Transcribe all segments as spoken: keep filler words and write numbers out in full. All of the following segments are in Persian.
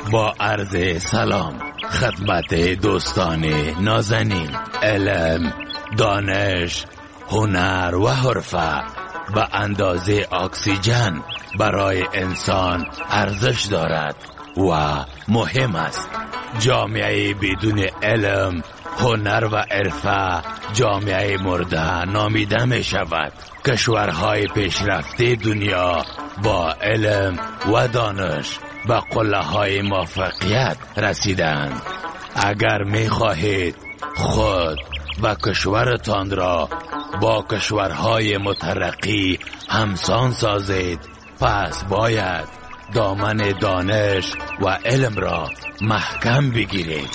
با عرض سلام خدمت دوستان نازنین. علم، دانش، هنر و حرفه به اندازه اکسیژن برای انسان ارزش دارد و مهم است. جامعه بدون علم، هنر و حرفه جامعه مرده نامیده می شود. کشورهای پیشرفته دنیا با علم و دانش به قله های موفقیت رسیدند. اگر می خواهید خود و کشورتان را با کشورهای مترقی همسان سازید، پس باید دامن دانش و علم را محکم بگیرید.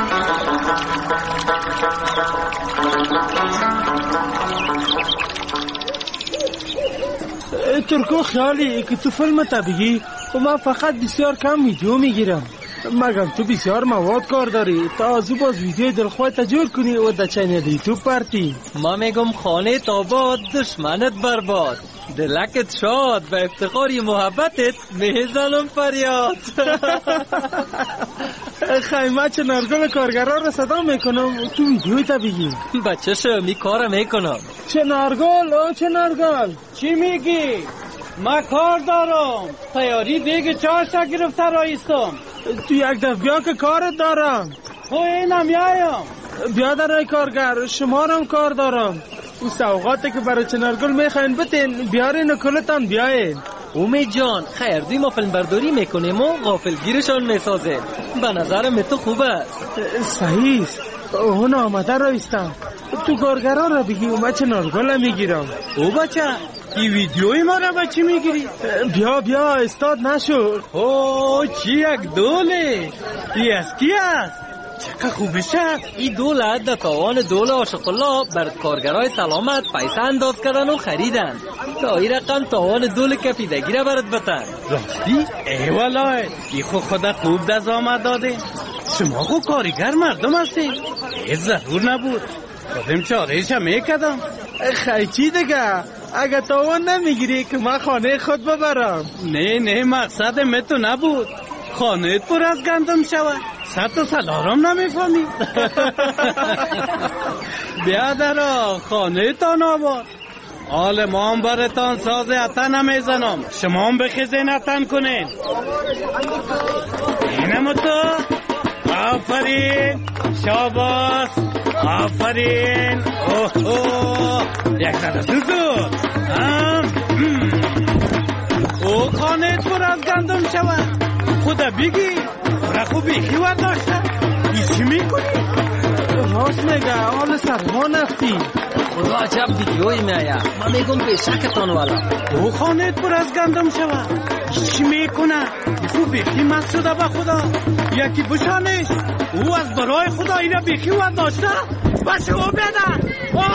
ترکو خیالی که تو فیلم تا بگی و من فقط بسیار کم ویدیو میگیرم. مگم تو بسیار مواد کار داری تا از او باز ویدیو دلخواه تجور کنی و در چینل یوتیوب پرتی. ما میگم خانه تاباد دشمنت برباد، دلکت شاد و افتخاری محبتت میزنم فریاد. خیمه چنارگل کارگران را صدا میکنم تو ویدیوی تا بگی. بچه شو می کار میکنم. چنارگل او چنارگل چی میگی؟ ما کار دارم، تیاری دیگه چاشا گرفته رایستم. تو یک دفعه بیا که کارت دارم. خو اینم یایم بیا درای کارگر، شما هم کار دارم. او سوغاتی که برای چنارگل میخواین بتین بیارین و کلتان بیاین. امید جان خیردی ما فیلم برداری میکنیم و غافلگیرشان میسازه. به نظرم تو خوب است. صحیح است. اون آمده رایستم. تو کارگران را بگی و من چنارگل میگیرم. او بچه این ویدیوی ما را بچه میگیری؟ بیا بیا استاد نشو. اوه چی یک دوله. ای از کی است؟ چقدر خوبش است. این دوله در تاوان دوله عاشق الله بر کارگرای سلامت پیسه انداز کردن و خریدن تا این رقم تاوان دوله کفیدگی را برد بتن. راستی؟ ای والله ای خو خدا خوب دست آمد داده. شما خو کارگر مردم هستی؟ ای ضرور نبود، خودم چارهش هم میکدم. خیچی دیگه اگه تاوان نمیگیری که من خانه خود ببرم. نه نه مقصد من تو نبود خانه پر از گندم شود. ست و سلارم نمیفهمی. بیا درا خانه تان آباد. حال ما هم برتان ساز اتن نمیزنم، شما هم بخیزین اتن کنین. اینم تو. آفرین شاباس آفرین. اوه اوه یک زده سوزو. او خانه پر از گندم شود. خدا بگی را خوبی خیوار داشته ایچی میکنی؟ راست میگه حال سرما نفتی. خدا عجب ویدیوی میایا. من میگم پیشکتان والا. او خانه پر از گندم شود ایچی میکنه؟ خوب بیخی مست شده با خدا. یکی بشانش. او از برای خدا اینا بیخی ور داشته باشه او بیدن.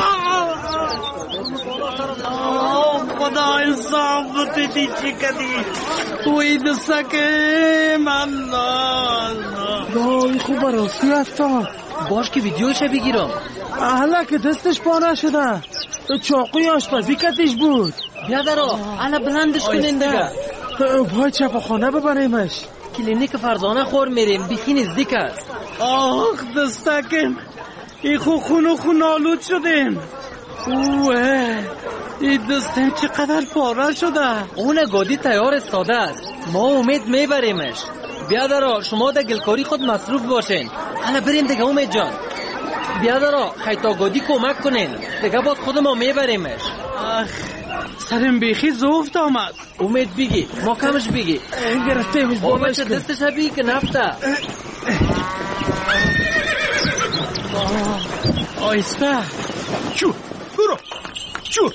خدا انصاف بوده دی چی کدی توی دستکم. الله دایی خوب راستی هستا. باش که ویدیوشه بگیرم. احلا که دستش پانه شده چاقوی آشپزی کتش بود. بیا درا احلا بلندش کنین دیگه. باید چپاخانه ببریمش. کلینیک فرزانه خور میریم بیخی نزدیک است. آخ دستکم ای خو خون و خون آلود شدیم. اوه این دستم چقدر پاره شده. اون گادی تیار استاده است، ما امید میبریمش. بیا درا شما در گلکاری خود مصروف باشین. حالا بریم دیگه امید جان. بیا درا خیتا گادی کمک کنین دیگه باز خود ما میبریمش. آخ سرم بیخی زفت آمد. امید بگی ما کمش بگی. گرفته میز بامش کن. دستش بگی که نفته. آیسته چو برو چو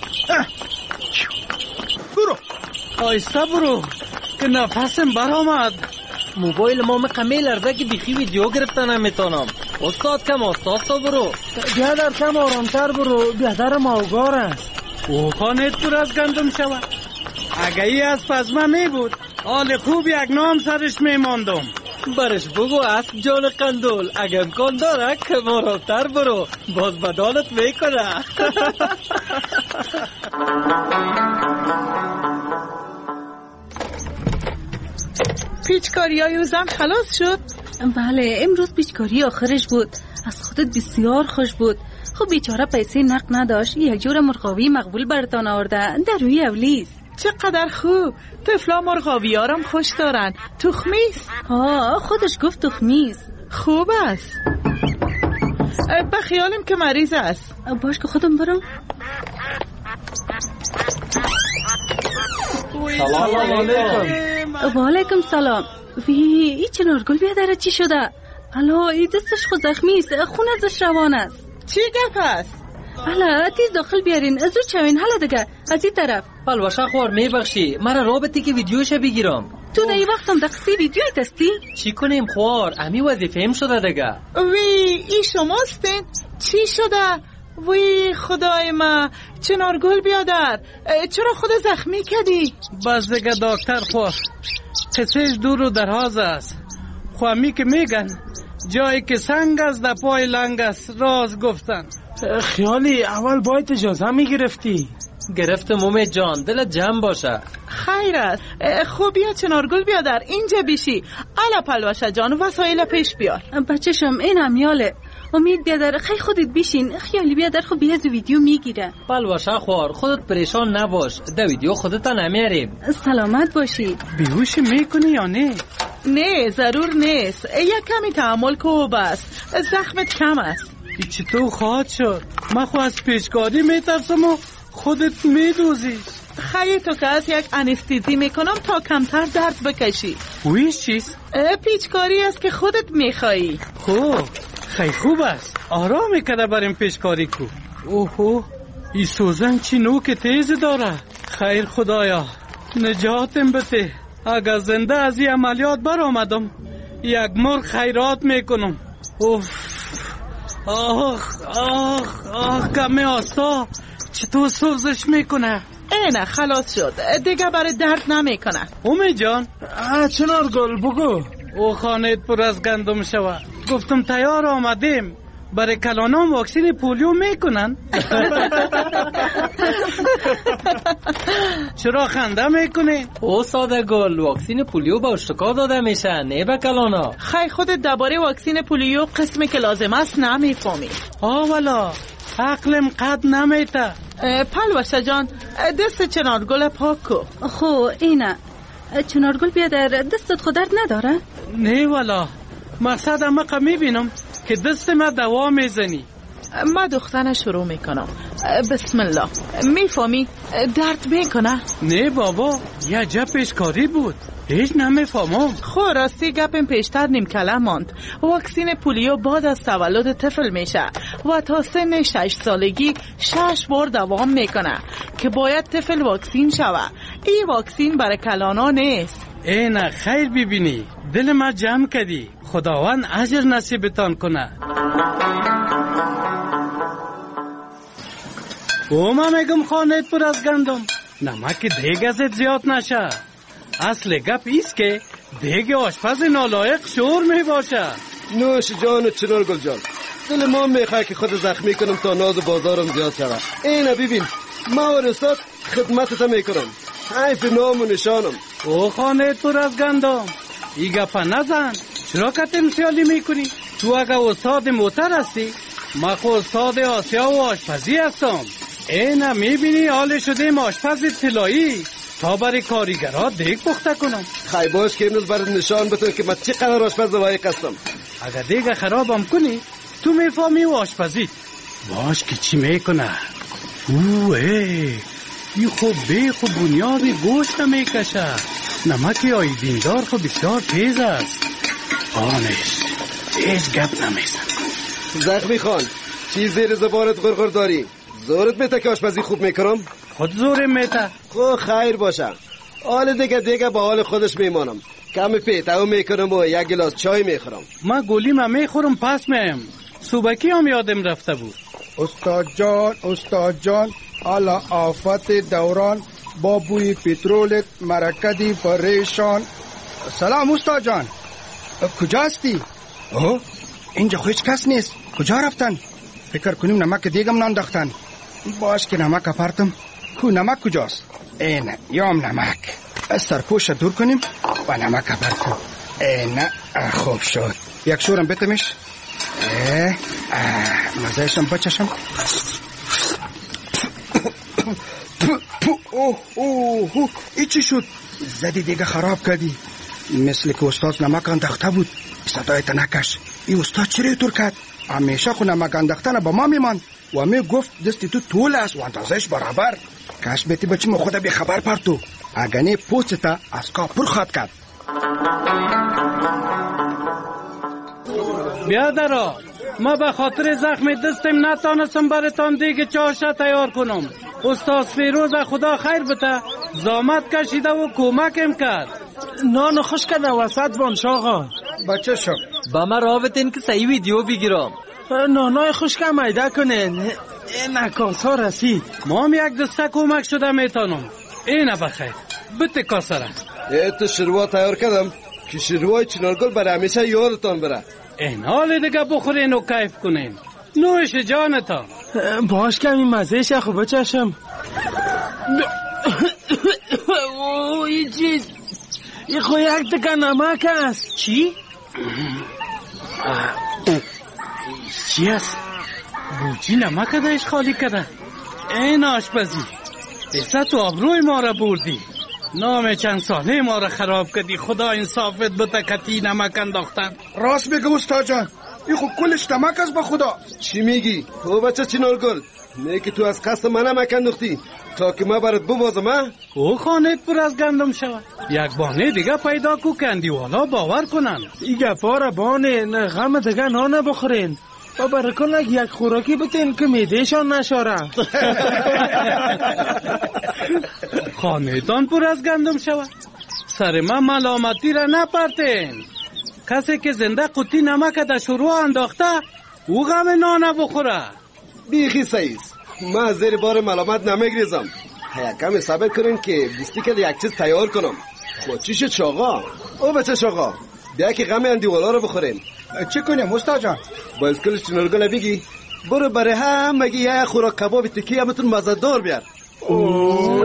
برو آیسته برو که نفسم برآمد. موبایل ما مقمی لرزه که بیخی ویدیو گرفتن نمیتونم. استاد کم استاد برو. بیا در کم آرامتر برو. بهتر ماوگار است. او خانه پر از گندم شود. اگه ای از پزمه می بود حال خوب یک نام سرش می ماندم. برش بگو اسب جان قندول اگه امکان داره که مراتر برو باز بدالت میکنه. پیچکاری های اوزم خلاص شد؟ بله، امروز پیچکاری آخرش بود. از خودت بسیار خوش بود. خب بیچاره پیسه نقد نداشت، یک جور مرغاوی مقبول برتان آورده در روی اولیس. چقدر خوب. طفلا مرغاوی هارم خوش دارن. تخمیست؟ آه، خودش گفت تخمیست. خوب است. به خیالم که مریض است. باش که خودم برم. سلام علیکم. و علیکم سلام. وی ای چنارگل بیادره چی شده؟ الا ای دستش خود زخمی است، خون ازش روان است. چی گپ است؟ الا تیز داخل بیارین، زود شوین. حالا دیگه از این طرف. پلوشه خوار میبخشی، مرا رابطی که ویدیوش بگیرم. تو در این وقت هم دقیقی ویدیوی تستی؟ چی کنیم خوار؟ امی وظیفه‌ام شده دیگه. وی ای شماستین؟ چی شده؟ وی خدای ما، چنارگل بیادر چرا خود زخمی کردی؟ بس دیگه دکتر خوار، قصهش دور و دراز است. خوامی که میگن جایی که سنگ است در پای لنگ است، راز گفتن. خیالی اول باید اجازه میگرفتی. گرفتم امید جان، دلت جمع باشه. خیر است. خوب بیا چنارگل بیادر اینجا بیشی. الا پلوشه جان وسایل پیش بیار. بچه‌شم این امیاله. امید بیادر خیلی خودت بیشین. خیالی بیادر خب بیاد ویدیو میگیره. پلوشه خوار خودت پریشان نباش، در ویدیو خودت نمیاریم. سلامت باشی. بیهوش میکنی یا نه؟ نه ضرور نیست، یک کمی تحمل کو بس، زخمت کم است. ای چطور خواهد شد؟ من خواهد از پیچکاری میترسم و خودت میدوزی. خیلی تو که از یک انستیزی میکنم تا کمتر درد بکشی. ویش چیست؟ پیچکاری است که خودت میخوایی. خوب، خیلی خوب است. آرام میکنه بریم پیچکاری کو. اوهو، ای سوزن چی نوک تیز داره. خیر خدایا نجاتم بده. اگر زنده از این عملیات بر آمدم یک مرغ خیرات میکنم. اوف، آخ آخ آخ کمی آسا چطور سوزش میکنه؟ اینه خلاص شد دیگه برای درد نمیکنه. اومی جان چنارگل بگو. او خانت پر از گندم شوه. گفتم تیار آمدیم. برای کلانام واکسین پولیو میکنن. چرا خنده میکنی؟ او ساده گل، واکسین پولیو با اشتکار داده میشه، نه به کلانا. خیلی خودت درباره واکسین پولیو قسمی که لازم است نمیفهمی. آه والا عقلم قد نمیته. پلوشه جان دست چنارگل پاک کو. خو اینه چنارگل بیادر دستت خود درد نداره؟ نه والا مقصد امقا میبینم که دست ما دوا میزنی. ما دختنه شروع میکنم. بسم الله. میفهمی درد میکنه؟ نه بابا یه جا پیشکاری بود، هیچ نمیفهمم. خو راستی گپم پیشتر نیم کلم ماند. واکسین پولیو بعد از تولد طفل میشه و تا سن شش سالگی شش بار دوام میکنه که باید طفل واکسین شوه. این واکسین برای کلانا نیست. اینه خیر ببینی، دل ما جمع کردی. خداوند اجر نصیبتان کنه. او ما میگم خانت پر از گندم، نمک دیگ ازت زیاد نشه. اصل گپ ایست که دیگ آشپز نالایق شور می باشه. نوش جان چنارگل جان، دل ما میخواه که خود زخمی کنم تا ناز بازارم زیاد شوه. اینه ببین ما و رسات خدمتت میکنم، حیف نام و نشانم. او خانت پر از گندم، ای گپا نزن. چرا که تمثیلی میکنی؟ تو اگه استاد موتر هستی، ما خود استاد آسیا و آشپزی هستم. اینه میبینی حال شده آشپز طلایی تا برای کاریگرها دیگ پخته کنم. خیلی باش که امروز برات نشان بتون که من چقدر آشپز لایق هستم. اگه دیگه خرابم کنی تو میفهمی و آشپزی باش که چی میکنه. اوه ای این خوب بی خوب بنیاد گوشت میکشه. نمکی آیدیندار خوب بسیار تیز است. آنش هیچ گپ نمیزن. زخمی خان چی زیر زبانت غرغر داری؟ زورت میته که آشپزی خوب میکنم؟ خود زورم میته. خب خیر باشه، حال دیگه دیگه با حال خودش میمانم. کمی پیتاو میکنم و یک گلاس چای میخورم. من گلی ما میخورم پس میم. صوبکی هم یادم رفته بود. استاد جان استاد جان الا آفت دوران با بوی پترولت مرکدی پریشان. سلام استاد جان، کجا هستی؟ اوه اینجا هیچ کس نیست. کجا رفتن؟ فکر کنیم نمک دیگم نانداختن. باش که نمک اپرتم. کو نمک کجاست؟ اینه یام نمک. از سرپوش دور کنیم. و نمک برکن. نه خوب شد. یک شورم بتمش. مزهشم بچشم. اوه اوه ای چی شد؟ زدی دیگه خراب کردی. مثل که استاد نمک انداخته بود. صدایت نکش. ای استاد چرا طور کرد؟ همیشه خو نمک انداختن با ما میمان و می گفت دستی تو طول است و اندازش برابر. کاش بیتی بچی ما خود بی خبر پرتو. اگنی پوستا از کا پر خط کرد. بیادرا ما به خاطر زخم دستم نتانستم براتان دیگه چاشا تیار کنم. استاد فیروز خدا خیر بده زامت کشیده و کمکم کرد. نان خوش کنه وسط بانش آقا. بچه شب با ما رابطین که صحیح ویدیو بگیرم. نانای خوش که میده کنین. این نکاس ها رسید. ما هم یک دسته کمک شده میتانم. اینه بخیر بته کاسره. ایت شروع تیار کردم که شروع چنارگل برای همیشه یادتان بره. این حال دیگه بخورین و کیف کنین. نوش جانتان. باش کمی مزهش خوبه چشم. اوه چیز این خو یک دکه نمک است. چی؟ چی است؟ بوچی نمک دایش خالی کرده. این آشپزی ایسا تو آبروی ما را بردی. نام چند ساله ما را خراب کردی. خدا انصافت بده کتی نمک انداختن. راست بگو استاد جان. این خود کلش نمک است به خدا. چی میگی؟ او بچه چنارگل نه که تو از قصد من نمک انداختی تا که ما برات ببازم ها؟ او خانت پر از گندم شود. یک بانه دیگه پیدا کو کندی والا باور کنن. این گپا را بانه نه غم دیگه نانه بخورین و برکن یک خوراکی بتین که میدهشان نشاره. خانهتان پر از گندم شود. سر من ملامتی را نپرتین. کسی که زنده قطی نمک در شروع انداخته او غم نانه بخوره. بیخی سعیز من از زیر بار ملامت نمیگریزم. یکم صبر کنین که بیستی که یک چیز تیار کنم. خود چی شد شاقا؟ او بچه شاقا بیا که غم اندیوالا رو بخورین. چی کنیم استاد جان؟ با اسکل چنارگل بگی برو برای هم مگی یک خوراک کباب تکی همتون مزدار بیار. اوه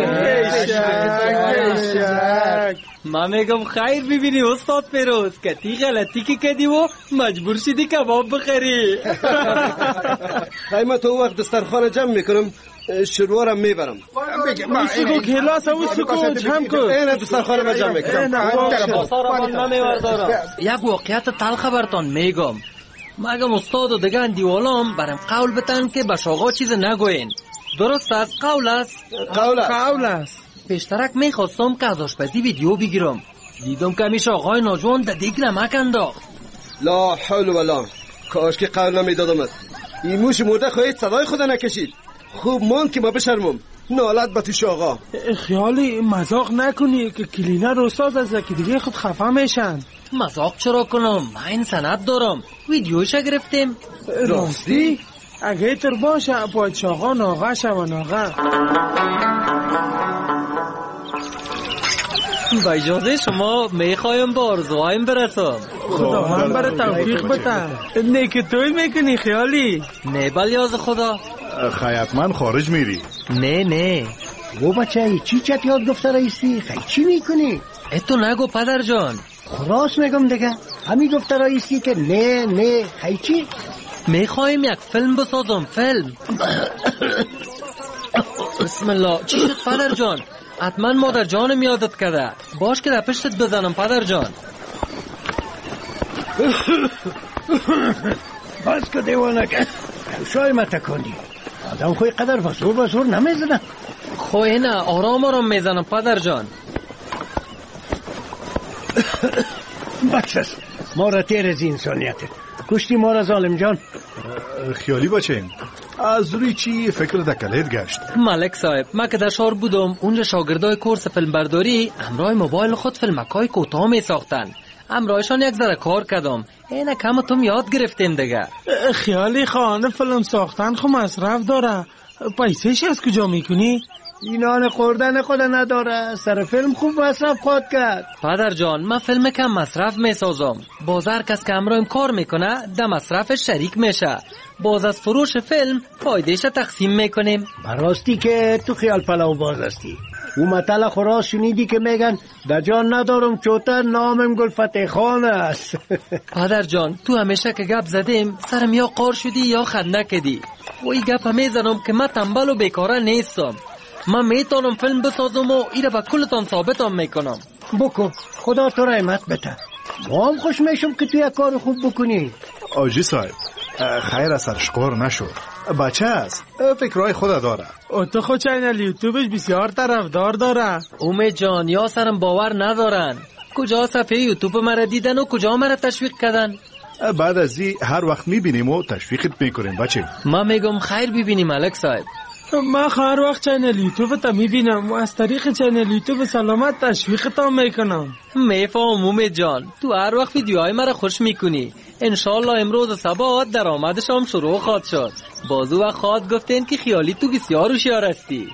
کشک. من میگم خیر ببینی استاد فیروز که تی غلطی که کردی و مجبور شدی کباب بخری. خیمه تو وقت دسترخوان جمع میکنم شروارم میبرم. سکو کلاس او سکو جمع کن. اینه دسترخوان ما جمع میکنم. یک واقعیت تلخ برتان میگم. مگم استاد و دیگه اندیوالام برم قول بتن که به شاغا چیز نگوین. درست است؟ قول است؟ قول است. قول است. پیشترک میخواستم که از آشپزی ویدیو بگیرم. دیدم که همیشه آقای ناجوان در دیگ نمک انداخت. لا حول ولا کاش که قول نمیدادمت. این موش مرده خواهید صدای خدا نکشید. خوب مان که ما بشرمم. نالت با تو شاغا. خیالی مزاق نکنی که کلینر استاد از که دیگه خود خفه میشن. مزاق چرا کنم؟ من این سند دارم. ویدیوش گرفتیم. راستی؟ اگه تر باشه باید شاغا ناغه شو ناغه. با اجازه شما میخوایم با آرزوهایم برسم. خدا من برای توفیق بده. نه که توی میکنی خیالی؟ نه بلیاز خدا. خیاطمن خارج میری؟ نه نه. و بچه چی چت یاد گفته رئیسی؟ خیلی چی میکنی؟ اتو نگو پدر جان. خلاص میگم دیگه. همین گفته رئیسی که نه نه خیلی چی؟ میخوایم یک فیلم بسازم. فیلم. بسم الله. چی شد پدر جان؟ حتما مادر جانم یادت کرده. باش که در پشتت بزنم پدر جان. باز که دیوانه که شای ما تکندی. آدم خوی قدر بزور بزور نمیزنه. خوی نه آرام آرام میزنم پدر جان. بخشست ما را تیر از انسانیت کشتی ما را ظالم جان. خیالی بچین از روی چی فکر دکلت گشت؟ ملک صاحب من که در شهر بودم اونجا شاگردای کورس فیلم برداری همراه موبایل خود فیلمکای کوتاه می ساختن. همراهشان یک ذره کار کردم. اینه کم تم یاد گرفتیم دیگه. خیالی خانه فیلم ساختن خو مصرف داره. پیسهش از کجا میکنی؟ اینان خوردن خود نداره. سر فیلم خوب مصرف خود کرد. پدر جان من فیلم کم مصرف میسازم. باز هر کس که همراهیم کار میکنه در مصرفش شریک میشه. باز از فروش فیلم فایدهش تقسیم میکنیم. براستی که تو خیال پلاو باز هستی. او مطلع خورا شنیدی که میگن در جان ندارم چوتر نامم گل فتح خان است. پدر جان تو همیشه که گپ زدیم سرم یا قار شدی یا خنده کدی. و این گپ میزنم که من تنبل و بیکاره نیستم. من میتونم فیلم بسازم و ایره به کلتان ثابتم میکنم. بکن، خدا تو رحمت بده. ما هم خوش میشم که تو یک کار خوب بکنی. آجی صاحب خیر از سرش قار نشو، بچه است، فکرهای خود داره. او تو خود چینل یوتیوبش بسیار طرفدار داره. امید جان یا سرم باور ندارن. کجا صفحه یوتیوب مرا دیدن و کجا مرا تشویق کردن؟ بعد از این هر وقت میبینیم و تشویقت میکنیم بچه. من میگم خیر ببینیم ملک صاحب. من هر وقت چینل یوتیوب تا میبینم و از طریق چینل یوتیوب سلامت تشویق تا میکنم. میفهم امید جان، تو هر وقت ویدیوهای مرا خوش میکنی. انشالله امروز صبح درآمدش هم شروع خواهد شد. بازو و خواهد گفتین که خیالی تو بسیار هوشیار هستی.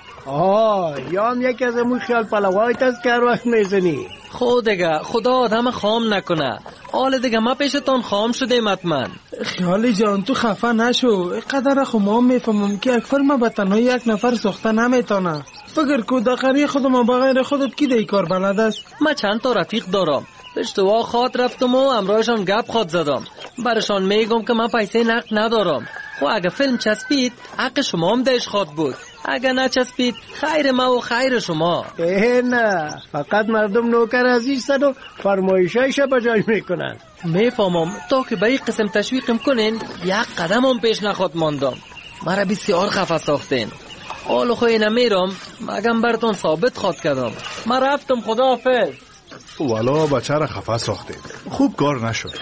آه یا هم یکی از امون خیال پلوایت است که هر وقت میزنی. خود دیگه خدا آدم خام نکنه. حال دیگه ما پیشتان خام شده مطمئن. خیالی جان تو خفه نشو. قدر خما میفهمم که یک فیلم به تنهایی یک نفر ساخته نمیتونه. فکر کو دقیقی خودم بغیر خودت کی دی کار بلد است؟ من چند تا رفیق دارم. اشتباه خواد رفتم و امرایشان گپ خواد زدم. برشان میگم که من پیسه نقد ندارم. خب اگه فیلم چسبید حق شما هم دهش خواد بود. اگه نچسبید خیر ما و خیر شما. اه نه، فقط مردم نوکر عزیزن و فرمایشایش بجای میکنن. میفهمم تا که به این قسم تشویقم کنین یک قدم هم پیش نخواد ماندم. مرا بسیار خفه ساختین. حال خوی نمیرم مگم براتون ثابت خواد کردم. من رفتم، خدا حافظ. والا بچه را خفه ساخته، خوب کار نشد.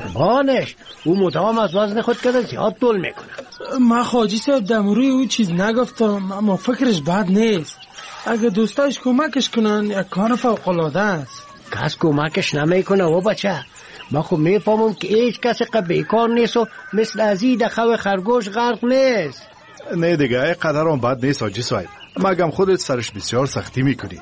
بانش او مدام از وزن خود کده زیاد طول میکنه. من خواجی صاحب دمروی او چیز نگفتم، اما فکرش بد نیست. اگه دوستاش کمکش کنن یک کار فوق العاده است. کس کمکش نمیکنه و بچه. من خب میفهمم که هیچ کسی که بیکار نیست و مثل ازی دخو خرگوش غرق نیست. نه دیگه ای قدر هم بد نیست آجی صاحب، مگم خودت سرش بسیار سختی میکنی.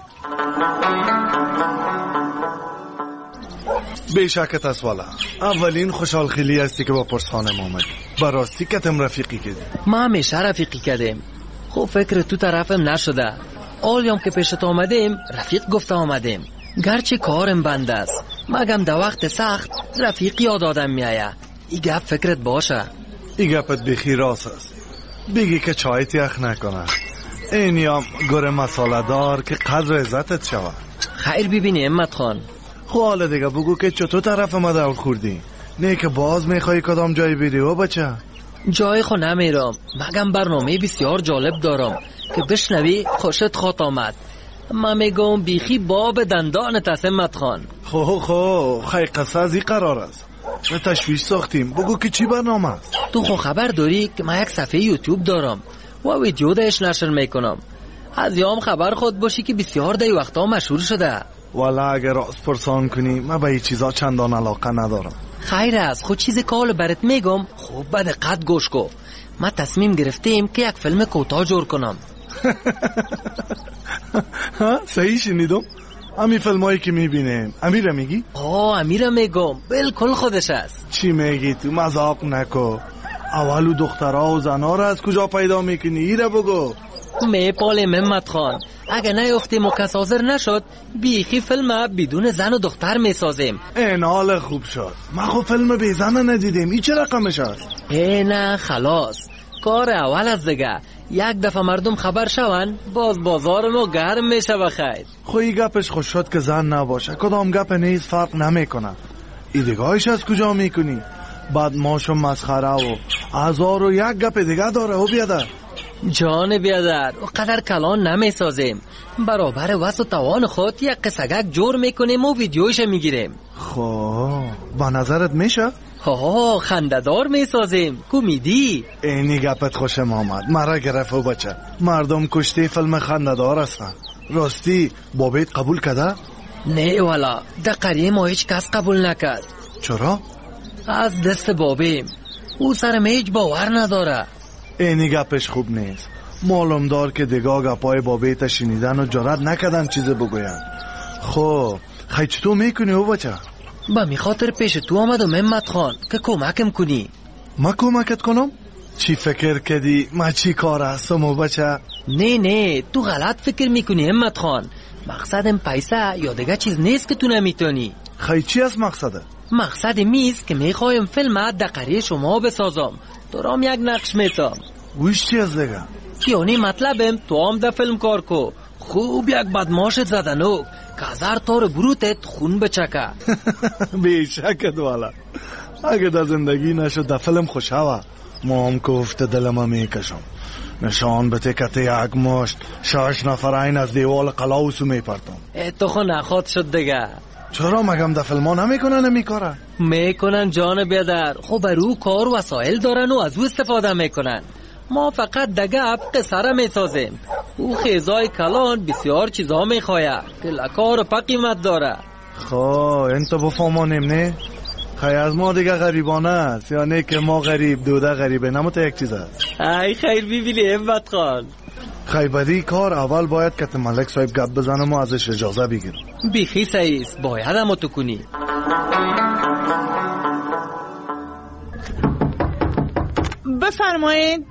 بیشکت است والا، اولین خوشحال خیلی هستی که با پرسخانم آمدی. براستی کتم رفیقی کردی؟ ما همیشه رفیقی کردیم. خب فکر تو طرفم نشده. آلیام که پیشت آمدیم رفیق گفته آمدیم. گرچه کارم بند است مگم در وقت سخت رفیق یاد آدم میآید. ای گپ فکرت باشه. ای گپت بخی راست است. بگی که چایت یخ نکنه. اینیام گره مساله دار که قدر عزتت شود. خیر ببینی امت خان. خب حالا دیگه بگو که چطور طرف ما دور خوردی؟ نه که باز میخوایی کدام جایی بری و بچه؟ جای خو نمیرم مگم برنامه بسیار جالب دارم که بشنوی خوشت خواد آمد. من میگم بیخی باب دندانت است امت خان. خو خو خی قصه قرار است. به تشویش ساختیم، بگو که چی برنامه است؟ تو خو خبر داری که من یک صفحه یوتیوب دارم و ویدیو دهش نشر میکنم. از یام خبر خود باشی که بسیار دی وقتا مشهور شده. والا اگر راست پرسان کنی من به این چیزا چندان علاقه ندارم. خیر است، خود چیز کال برات میگم. خوب به دقت گوش کو. ما تصمیم گرفتیم که یک فیلم کوتاه جور کنم. ها صحیح شنیدم؟ امی فیلمایی که میبینیم امیره میگی؟ آه امیره میگم، بالکل خودش است. چی میگی تو؟ مذاق نکو. اولو دخترها و زنها را از کجا پیدا میکنی؟ ایره بگو. میپاله محمد خان، اگه نیفتیم و کس حاضر نشد بیخی فیلم بدون زن و دختر میسازیم. این حال خوب شد. ما خب فیلم بی زن ندیدیم. این چه رقمش است؟ ای نه خلاص، کار اول از دیگه. یک دفعه مردم خبر شون باز بازارمو گرم میشه بخیر. خوی گپش خوش شد که زن نباشه، کدام گپ نیست فرق نمیکنه. ای دیگهایش از کجا میکنی؟ بعد ماشو مسخره و هزار و یک گپ دیگه داره. و بیادر جان بیادر و قدر کلان نمیسازیم. برابر وس و توان خود یک قصگک جور میکنیم و ویدیوش میگیریم. خب با نظرت میشه؟ ها خنددار میسازیم، کمیدی. اینی گپت خوشم آمد، مرا گرفت و بچه. مردم کشتی فیلم خنددار هستن. راستی بابیت قبول کده؟ نه والا، در قریه ما هیچ کس قبول نکرد. چرا؟ از دست بابیم. او سرم هیچ باور نداره. اینی گپش خوب نیست. معلوم دار که دیگاه گپای بابیت شنیدن و جرات نکدن چیز بگوین. خب خیلی چطور میکنی او بچه؟ با می خاطر پیش تو آمدم محمد خان که کمکم کنی. ما کمکت کنم؟ چی فکر کردی؟ ما چی کار هستم و بچه؟ نه نه تو غلط فکر میکنی همت خان. مقصدم پیسه یا دیگه چیز نیست که تو نمیتونی. خیلی چی از مقصده؟ مقصد میست که میخوایم فیلم در قریه شما بسازم. دارم یک نقش میتم. ویش چی از دیگه؟ یعنی مطلبم تو هم در فیلم کار کو. خوب یک بدماشت زدنو که هزار طور بروتت خون بچکه. بیشکت والا. اگه در زندگی نشد در فیلم خوشحوه ما هم کفت دلم میکشم. نشان بده که یک مشت شش نفر این از دیوال قلاوسو میپرتم. تو خو نخواد شد دیگه. چرا مگم در فیلم ها نمیکنن نمیکاره؟ میکنن جان بیادر. خب برو کار وسایل دارن و از او استفاده میکنن. ما فقط دگه قصه را میسازیم. او خیزای کلان بسیار چیزا میخواه که لکار و پا قیمت داره. خواه این تو بفهمانیم نه؟ خیلی از ما دیگه غریبانه است یا نه که ما غریب دوده غریبه نموتا یک چیز است. ای خیر بیبیلی همت خان. خیلی بدی کار اول باید که ملک صاحب گپ بزنم و ازش اجازه بگیرم. بیخی سعیست باید هم تو کنی. بفرمایید.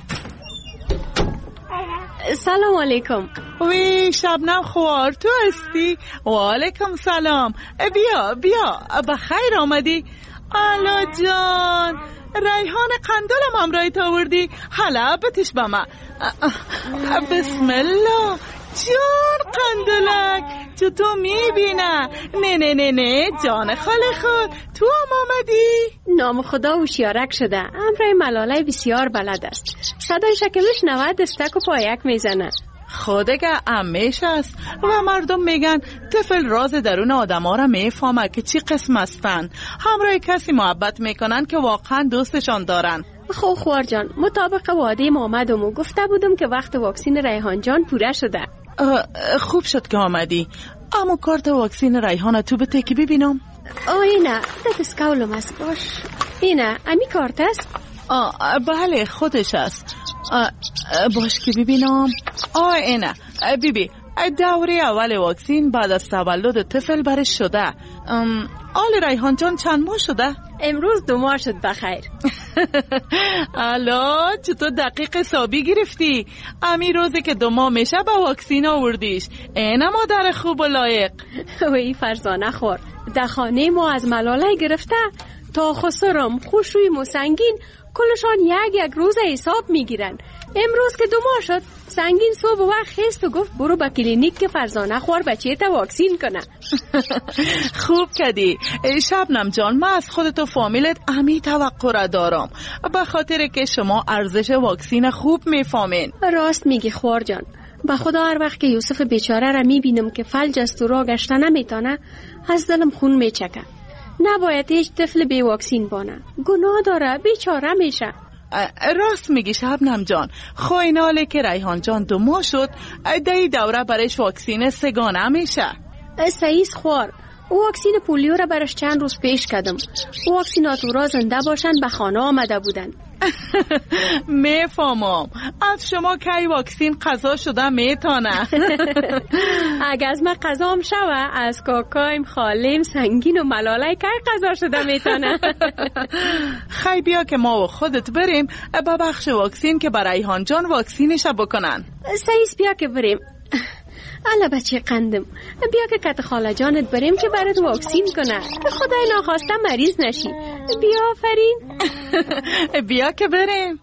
سلام علیکم. وی شبنم خوار تو هستی؟ و علیکم سلام. بیا بیا بخیر آمدی. الا جان ریحان قندلم امرای تا وردی. حالا بتش بما. بسم الله جان قندلک چو تو میبینه. نه نه نه نه جان خاله خود تو هم آمدی؟ نام خدا هوشیارک شده. امرای ملاله بسیار بلد است. صدای شکمش نود دستک و پایک میزنه. خودگه امیش است و مردم میگن طفل راز درون آدم ها را میفهمه که چی قسم هستن. همراه کسی محبت میکنن که واقعا دوستشان دارن. خو خوار جان مطابق وعده آمدم و گفته بودم که وقت واکسین ریحان جان پوره شده. خوب شد که آمدی. اما کارت واکسین ریحان تو بته که ببینم. آه اینه دکس کولم است. باش اینه امی کارت است؟ آه بله خودش است. باش که ببینم. آه اینه بیبی دوره اول واکسین بعد از تولد طفل برش شده. آل ریحان جان چند ماه شده؟ امروز دو ماه شد بخیر. الا چطور دقیق حسابی گرفتی؟ امی روزی که دو ماه میشه با واکسین آوردیش. اینه مادر خوب و لایق. وی فرزانه خور در خانه ما از ملاله گرفته تا خسرم خوشوی مسنگین کلشان یک یک روز حساب میگیرن. امروز که دو ماه شد سنگین صبح وقت خیست و گفت برو به کلینیک که فرزانه خوار بچه تا واکسین کنه. خوب کردی شبنم جان. من از خودت و فامیلت امی توقع را دارم به خاطر که شما ارزش واکسین خوب میفهمین. راست میگی خوار جان. به خدا هر وقت که یوسف بیچاره را میبینم که فلج است و راه گشته نمیتونه از دلم خون میچکه. نباید هیچ طفل بی واکسین بانه. گناه داره بیچاره میشه. راست میگی شبنم جان. خویناله که ریحان جان دو ماه شد دی دوره برش واکسین سگانه میشه. سعیس خوار واکسین پولیو را برش چند روز پیش کردم. واکسیناتورا زنده باشن به خانه آمده بودن. میفهمم از شما کی واکسین قضا شده میتونه. اگه از من قضام شوه از کاکایم خالیم سنگین و ملاله کی قضا شده میتونه. خی بیا که ما و خودت بریم به بخش واکسین که برای ریحان جان واکسینش بکنن. سعیس بیا که بریم. الا بچه قندم بیا که کت خاله جانت بریم که برات واکسین کنه که خدای ناخواسته مریض نشی. بیا آفرین. بیا که بریم.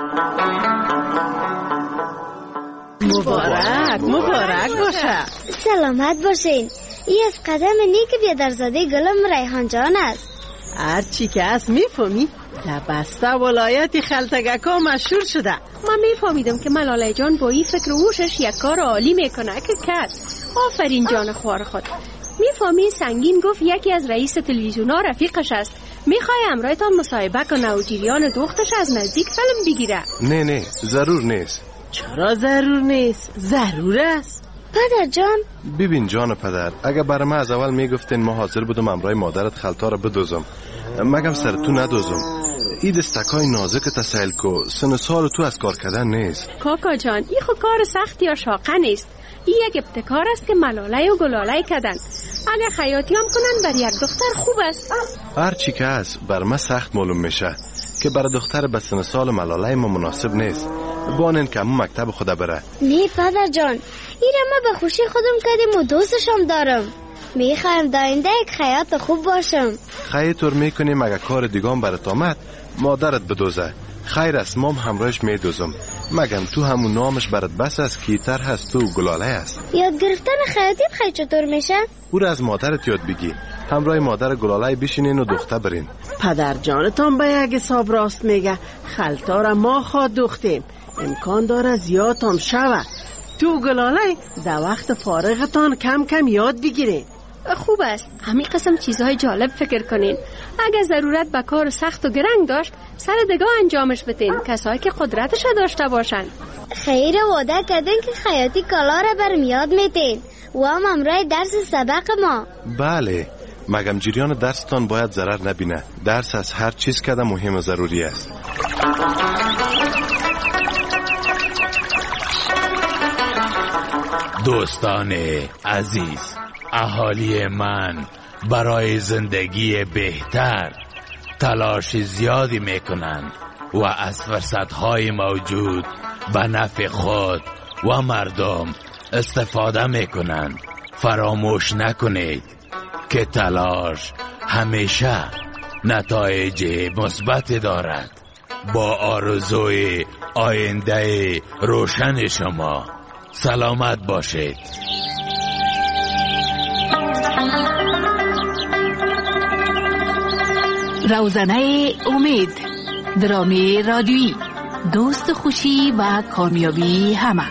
مبارک مبارک باشه. سلامت باشین. این از قدم نیک بیادرزاده گلم ریحان جان است. هر چی که هست میفهمی در بسته ولایتی خلطگکا مشهور شده. من میفهمیدم که ملاله جان با این فکر اوشش یک کار عالی میکنه که کرد. آفرین جان خوار خود. میفهمی سنگین گفت یکی از رئیس تلویزیونا رفیقش است. میخوای امرایتان مصاحبه کنه و جریان دخترش از نزدیک فیلم بگیره. نه نه ضرور نیست. چرا ضرور نیست؟ ضرور است. پدر جان ببین جان پدر اگه برای من از اول میگفتین ما حاضر بودم امرای مادرت خلطا را بدوزم مگم سر تو ندوزم. ای دستکای نازک تسهیل کو سن سال تو از کار کردن نیست. کاکا جان ای خو کار سختی یا شاقه نیست. این یک ابتکار است که ملاله و گلاله کردن. اگه خیاطی هم کنن بر یک دختر خوب است. هر چی که هست بر من سخت معلوم میشه که برای دختر به سن سال ملاله ما مناسب نیست. بانن که همون مکتب خدا بره. نه پدر جان، ایره ما به خوشی خودم کردیم و دوستشم دارم. میخوایم داینده یک خیاط خوب باشم. خیلی طور میکنیم اگه کار دیگام برات آمد مادرت بدوزه. خیر است، مام همراهش میدوزم. مگم تو همون نامش برات بس است کیتر هست تو گلاله است. یاد گرفتن خیاطی خیلی چطور میشه؟ او را از مادرت یاد بگی. همراه مادر گلاله بشینین و دختر برین. پدر جانتان به یک حساب راست میگه. خلطار ما خواد دوختیم. امکان داره زیادم شوه. تو گلاله در وقت فارغتان کم کم یاد بگیرین. خوب است، همین قسم چیزهای جالب فکر کنین. اگه ضرورت به کار سخت و گرنگ داشت سر دگاه انجامش بتین، کسایی که قدرتش داشته باشن. خیر وعده کردن که خیاطی کالا را برم یاد میتین و هم امرای درس سبق ما. بله، مگم جریان درستان باید ضرر نبینه. درس از هر چیز کده مهم و ضروری است. دوستان عزیز، اهالی من برای زندگی بهتر تلاش زیادی میکنند و از فرصتهای موجود به نفع خود و مردم استفاده میکنند. فراموش نکنید که تلاش همیشه نتایج مثبت دارد. با آرزوی آینده روشن شما سلامت باشید. روزنه امید، درامه رادیویی، دوست خوشی و کامیابی همه.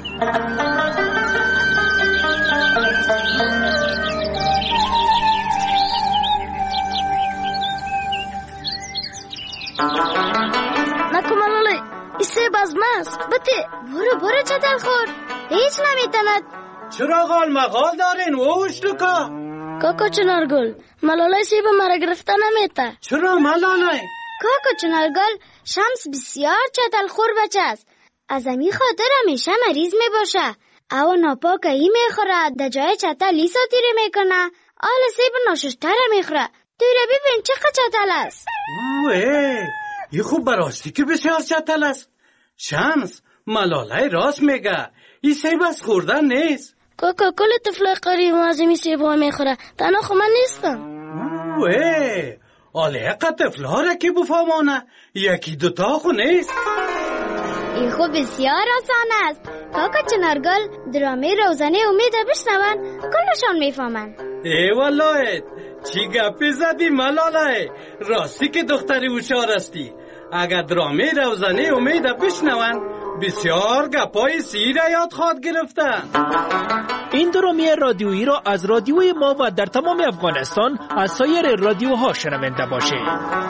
نکو ملاله، ایسه بازماست. بته برو برو چطل خور، هیچ نمیتند. چرا غال مغال دارین ووش لکا؟ کاکا چنارگل، ملاله سیب مرا گرفته نمیته. چرا ملاله؟ کاکا چنارگل شمس بسیار چطل خور بچه است. از امی خاطر همیشه مریض می باشه. او ناپاک ای میخوره، در جای چطل لیسا تیره میکنه. آل سیب ناششتره میخوره. تیره ببین چقدر چطل است. اوه، این خوب براستی که بسیار چطل است. شمس، ملاله راست میگه. این سیب از خوردن نیست. کاکا کل طفل قریب از این سیب ها میخوره. تنها خو من نیستم. اوه، آله اقا طفل ها را که بفهمانه. یکی دوتا خو نیست. این خو بسیار آسان است. کاکا چنارگل درامه روزانه امید بشنون کلشان میفهمن. ای والله چی گپی زدی ملاله؟ راستی که دختری هوشیار استی. اگر درامه روزانه امید بشنون بسیار گپای سیر یاد خواد گرفتن. این درامه رادیویی را از رادیوی ما و در تمام افغانستان از سایر رادیوها شنونده باشید.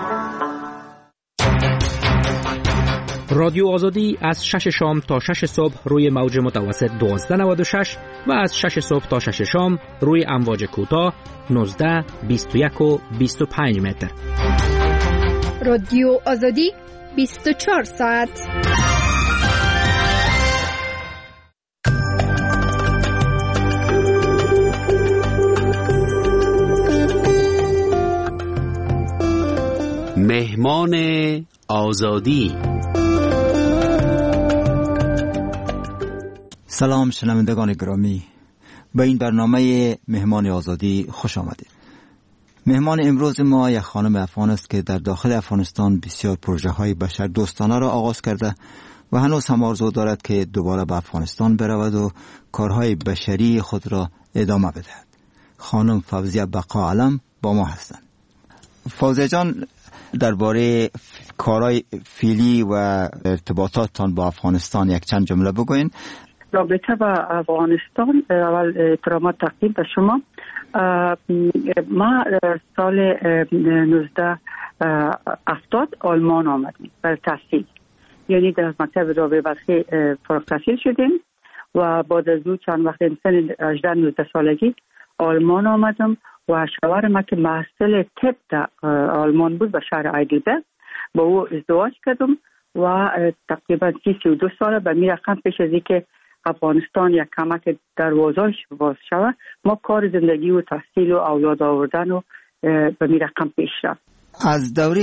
رادیو آزادی از شش شام تا شش صبح روی موج متوسط دوازده نود و شش و از شش صبح تا شش شام روی امواج کوتاه نوزده، بیست و یک و بیست و پنج متر. رادیو آزادی بیست و چهار ساعت. مهمان آزادی. سلام شنوندگان گرامی، به این برنامه مهمان آزادی خوش آمدید. مهمان امروز ما یک خانم افغان است که در داخل افغانستان بسیار پروژه های بشر دوستانه را آغاز کرده و هنوز هم آرزو دارد که دوباره به افغانستان برود و کارهای بشری خود را ادامه بدهد. خانم فوزیه بقا علم با ما هستند. فوزیه جان، درباره کارهای فعلی و ارتباطاتتان با افغانستان یک چند جمله بگوین. رابطه با افغانستان، اول احترامات تقدیم به شما. ما سال نوزده هفتاد آلمان آمدیم برای تحصیل، یعنی در مکتب رابعه بلخی فارغ التحصیل شدیم و بعد از او چند وقت سن هجده نوزده سالگی آلمان آمدم و شوهر ما که محصل طب در آلمان بود به شهر هایدلبرگ با او ازدواج کردم و تقریبا سی و دو ساله به می رقم پیش از که افغانستان یک کمک دروازه‌اش باز شود ما کار زندگی و تحصیل و اولاد آوردن و به می رقم پیش رفت. از دوره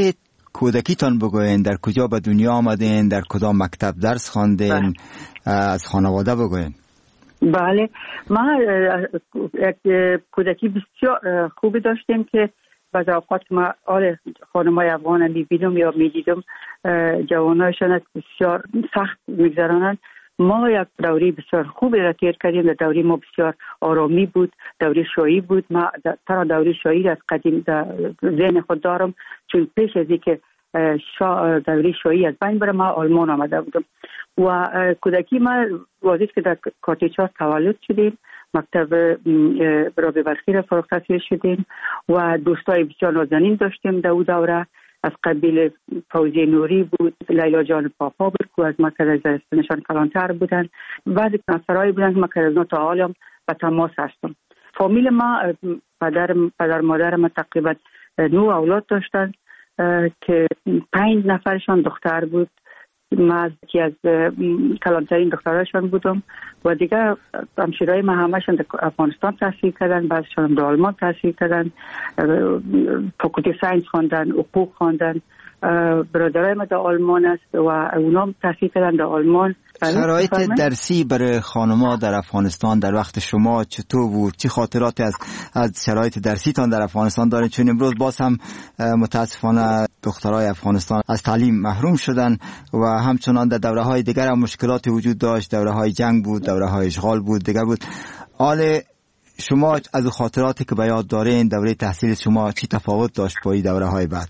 کودکیتان بگوین، در کجا به دنیا آمدین، در کدام مکتب درس خواندین، از خانواده بگوین. بله، ما یک کودکی بسیار خوبی داشتیم که بعض اوقات ما آل خانمای افغان میبینم یا میدیدم جوانایشان از بسیار سخت میگذرانند. ما یک دوری بسیار خوبی را تیر کردیم. در دوری ما بسیار آرامی بود، دوری شایی بود. ما ترا دوری شایی از قدیم در ذهن خود دارم، چون پیش از اینکه دوری شایی از بین بره ما آلمان آمده بودم و کودکی ما واضح که در کارتیچار تولد شدیم، مکتب رابعه بلخی را فارغ التحصیل شدیم و دوستای بسیار نازنین داشتیم در او دوره. از قبیل فوزی نوری بود، لیلا جان پاپا بود که از مرکز زرستانشان کلانتر بودن، بعضی کنسرهایی بودن که مرکز تا حالم به تماس هستم. فامیل ما پدر پدر مادر ما تقریبا نو اولاد داشتن که پنج نفرشان دختر بود. من یکی از کلانترین دختراشان بودم و دیگه همشیرای ما همشون در افغانستان تحصیل کردن، بعضشان در آلمان تحصیل کردن، فاکولته ساینس خواندن، حقوق خواندن. برادرای ما در آلمان است و اونا تحصیل کردن در آلمان. شرایط درسی برای خانم‌ها در افغانستان در وقت شما چطور بود؟ چه خاطراتی از از شرایط درسیتان در افغانستان دارید؟ چون امروز باز هم متاسفانه دخترای افغانستان از تعلیم محروم شدن و همچنان در دوره‌های دیگر هم مشکلات وجود داشت. دوره‌های جنگ بود، دوره‌های اشغال بود، دیگر بود. حال شما از خاطراتی که به یاد دارین دوره تحصیل شما چی تفاوت داشت با این دوره‌های بعد؟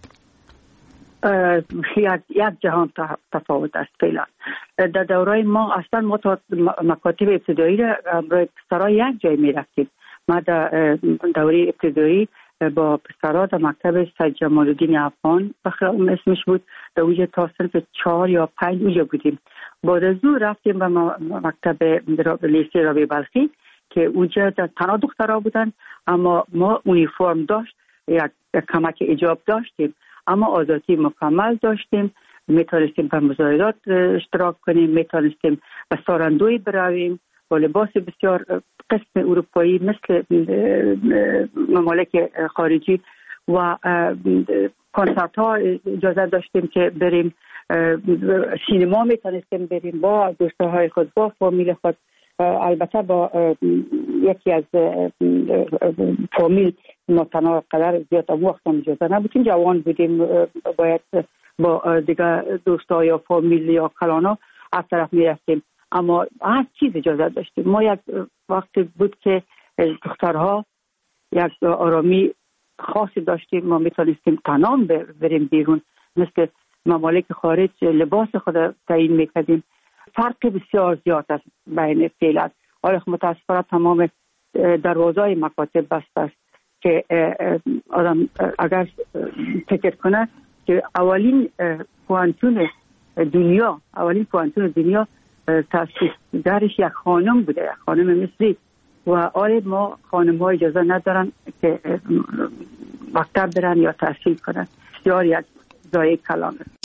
یک یک جهان تفاوت است فعلا. در دوره ما اصلا ما تا مکاتب ابتدایی را برای پسرها یک جای می رفتیم. ما در دوره ابتدایی با پسرها در مکتب سید جمال الدین افغان بخرام اسمش بود، در اونجا تا صنف چهار یا پنج اونجا بودیم. بعد از اون رفتیم به مکتب لیسه رابعه بلخی که اونجا تنها دخترها بودن، اما ما اونیفرم داشت، یک کمک ایجاب داشتیم، اما آزادی مکمل داشتیم. میتونستیم به مظاهرات اشتراک کنیم، میتونستیم به ساراندوی برویم با لباس بسیار قسم اروپایی مثل ممالک خارجی و کنسرت ها اجازه داشتیم که بریم، سینما میتونستیم بریم با دوستهای خود، با فامیل خود. البته با یکی از فامیل ما تنها قدر زیاد وقت هم اجازه نبودیم، جوان بودیم، باید با دیگه دوستا یا فامیل یا کلانا از طرف میرفتیم، اما هر چیز اجازه داشتیم. ما یک وقت بود که دخترها یک آرامی خاصی داشتیم، ما میتونستیم تنها بریم بیرون، مثل ممالک خارج لباس خود تعیین میکردیم. فرق بسیار زیاد است بین فعلا. آره متاسفانه تمام دروازهای مکاتب بسته است که آدم اگر فکر کنه که اولین پوانتون دنیا اولین پوانتون دنیا تاسیس درش یک خانم بوده، یک خانم مصری، و آره ما خانم ها اجازه ندارن که مکتب برن یا تحصیل کنن. بسیار یک ضایع کلام است.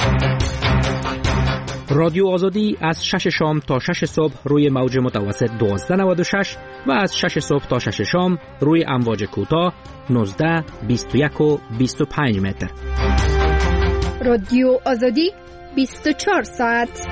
رادیو آزادی از شش شام تا شش صبح روی موج متوسط دوازده نود و شش و از شش صبح تا شش شام روی امواج کوتاه نوزده بیست و یک و بیست و پنج متر. رادیو آزادی بیست و چهار ساعت.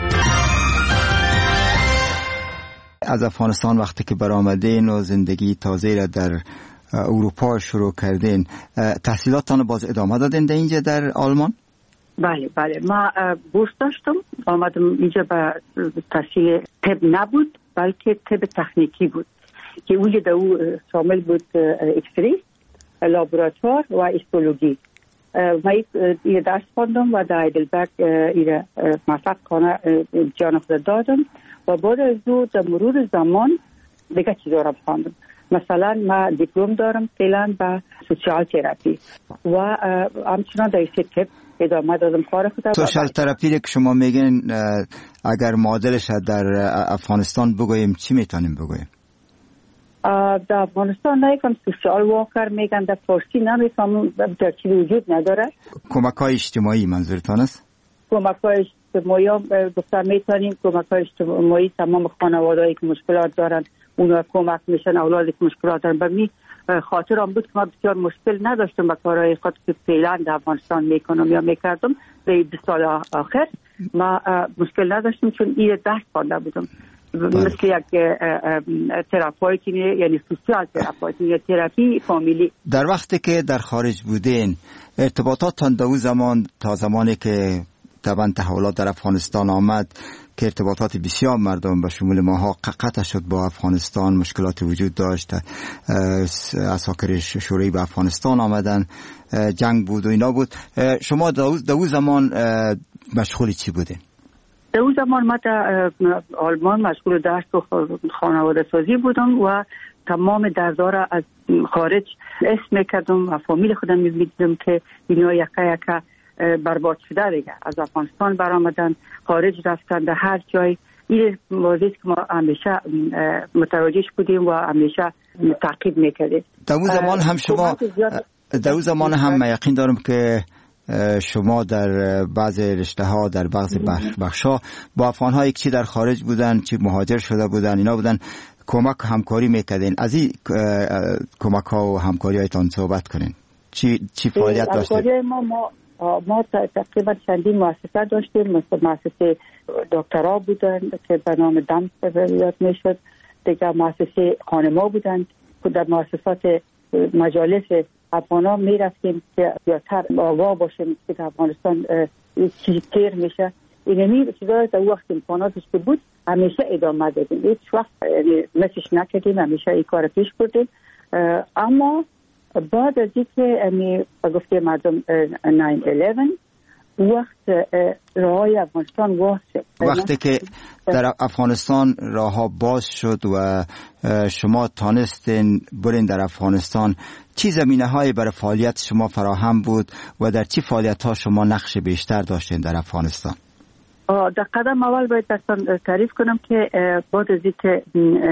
از افغانستان وقتی که برآمدین و زندگی تازه را در اروپا شروع کردین، تحصیلاتتان باز ادامه دادین در اینجا در آلمان؟ بله بله، ما بورس داشتم، آمدم اینجا به تحصیل طب نبود بلکه طب تکنیکی بود که اونجا در او شامل بود اکسری، لابراتوار و هیستولوژی. ما این درس خواندم و در هایدلبرگ این موفق کنه جان خود دادم و بعد از او در مرور زمان دیگه چیزا را خواندم. مثلا ما دیپلم دارم فعلا به سوشال تراپی و همچنان در طب ادامه دادم کار خودم. سوشال تراپی که شما میگین اگر معادلش در افغانستان بگوییم چی میتونیم بگوییم؟ در افغانستان نیکم سوشال واکر میگن، در فارسی نمیفهمم، در چیزی وجود نداره. کمک های اجتماعی منظورتان است؟ کمک های اجتماعی دختر میتونیم کمک های اجتماعی تمام خانوادهایی که مشکلات دارن اونا کمک میشن، اولادی که مشکلات دارن. برمی خاطرم بود که ما بسیار مشکل نداشتم با کارهای خود که فعلا در افغانستان میکنم یا میکردم. به بیست سال آخر ما مشکل نداشتم چون این درس خوانده بودم. مثل یک تراپیوتی یعنی سوسیال تراپیوتی یا تراپی فامیلی. در وقتی که در خارج بودین ارتباطاتتان در اون زمان تا زمانی که طبعا تحولات در افغانستان آمد که ارتباطات بسیار مردم به شمول ماها قطع شد با افغانستان، مشکلات وجود داشت، عساکر شوروی به افغانستان آمدن، جنگ بود و اینا بود. شما در اون زمان مشغول چی بودین؟ در اون زمان ما در آلمان مشغول درس و خانواده سازی بودم و تمام درزا از خارج اسم کردم و فامیل خودم می‌دیدم که اینا یکه یکه برباد شده دیگه، از افغانستان برآمدن، خارج رفتن، در هر جای. این موضوعی که ما همیشه متوجهش بودیم و همیشه تعقیب میکردیم. در اون زمان هم شما در اون زمان هم یقین دارم که شما در بعض رشته ها در بعض بخش ها با افغان ها یک چی در خارج بودن، چی مهاجر شده بودن، اینا بودن، کمک همکاری میکردین. از این کمک ها و همکاری هایتان صحبت کنین. چی چی فعالیت داشتید؟ ما ما ما تقریبا چندین مؤسسه داشتیم. مثل مؤسسه دکترا بودن که به نام دم یاد میشد، دیگه مؤسسه خانما بودن که در مؤسسات مجالس افغانا میرفتیم که زیادتر آگاه باشیم که در افغانستان چیزی تیر میشه. اینمی چیزا در وقت امکاناتش که بود همیشه ادامه دادیم، هیچ وقت مسیش نکردیم، همیشه این کار پیش بردیم. اما بعد از اینکه امی گفته مردم ناین الیون وقت راههای افغانستان باز شد، وقتی که در افغانستان راهها باز شد و شما تانستین برین در افغانستان، چی زمینه های برای فعالیت شما فراهم بود و در چی فعالیت ها شما نقش بیشتر داشتین در افغانستان؟ در قدم اول باید دستان تعریف کنم که بعد از اینکه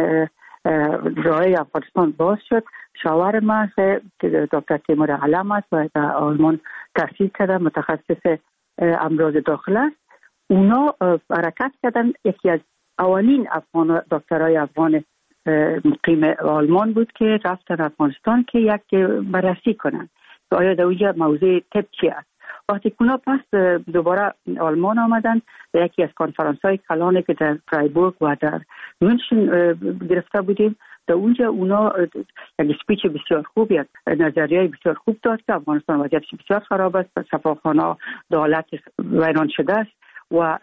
راههای افغانستان باز شد، شاور ما دکتر تیمور علم است و در آلمان تحصیل کرده، متخصص امراض داخل است. اونا حرکت کردن. یکی از اولین افغان دکترای افغان مقیم آلمان بود که رفتن افغانستان که یک بررسی کنن که آیا در اونجا موضوع طب چی است. وقتی که اونا پس دوباره آلمان آمدن و یکی از کنفرانس های کلانی که در فرایبورگ و در مونشن گرفته بودیم، در اونجا اونا یک سپیچ بسیار خوب، یک نظریه بسیار خوب داد که افغانستان وضعیتش بسیار خراب است، شفاخانه دولت ویران شده است و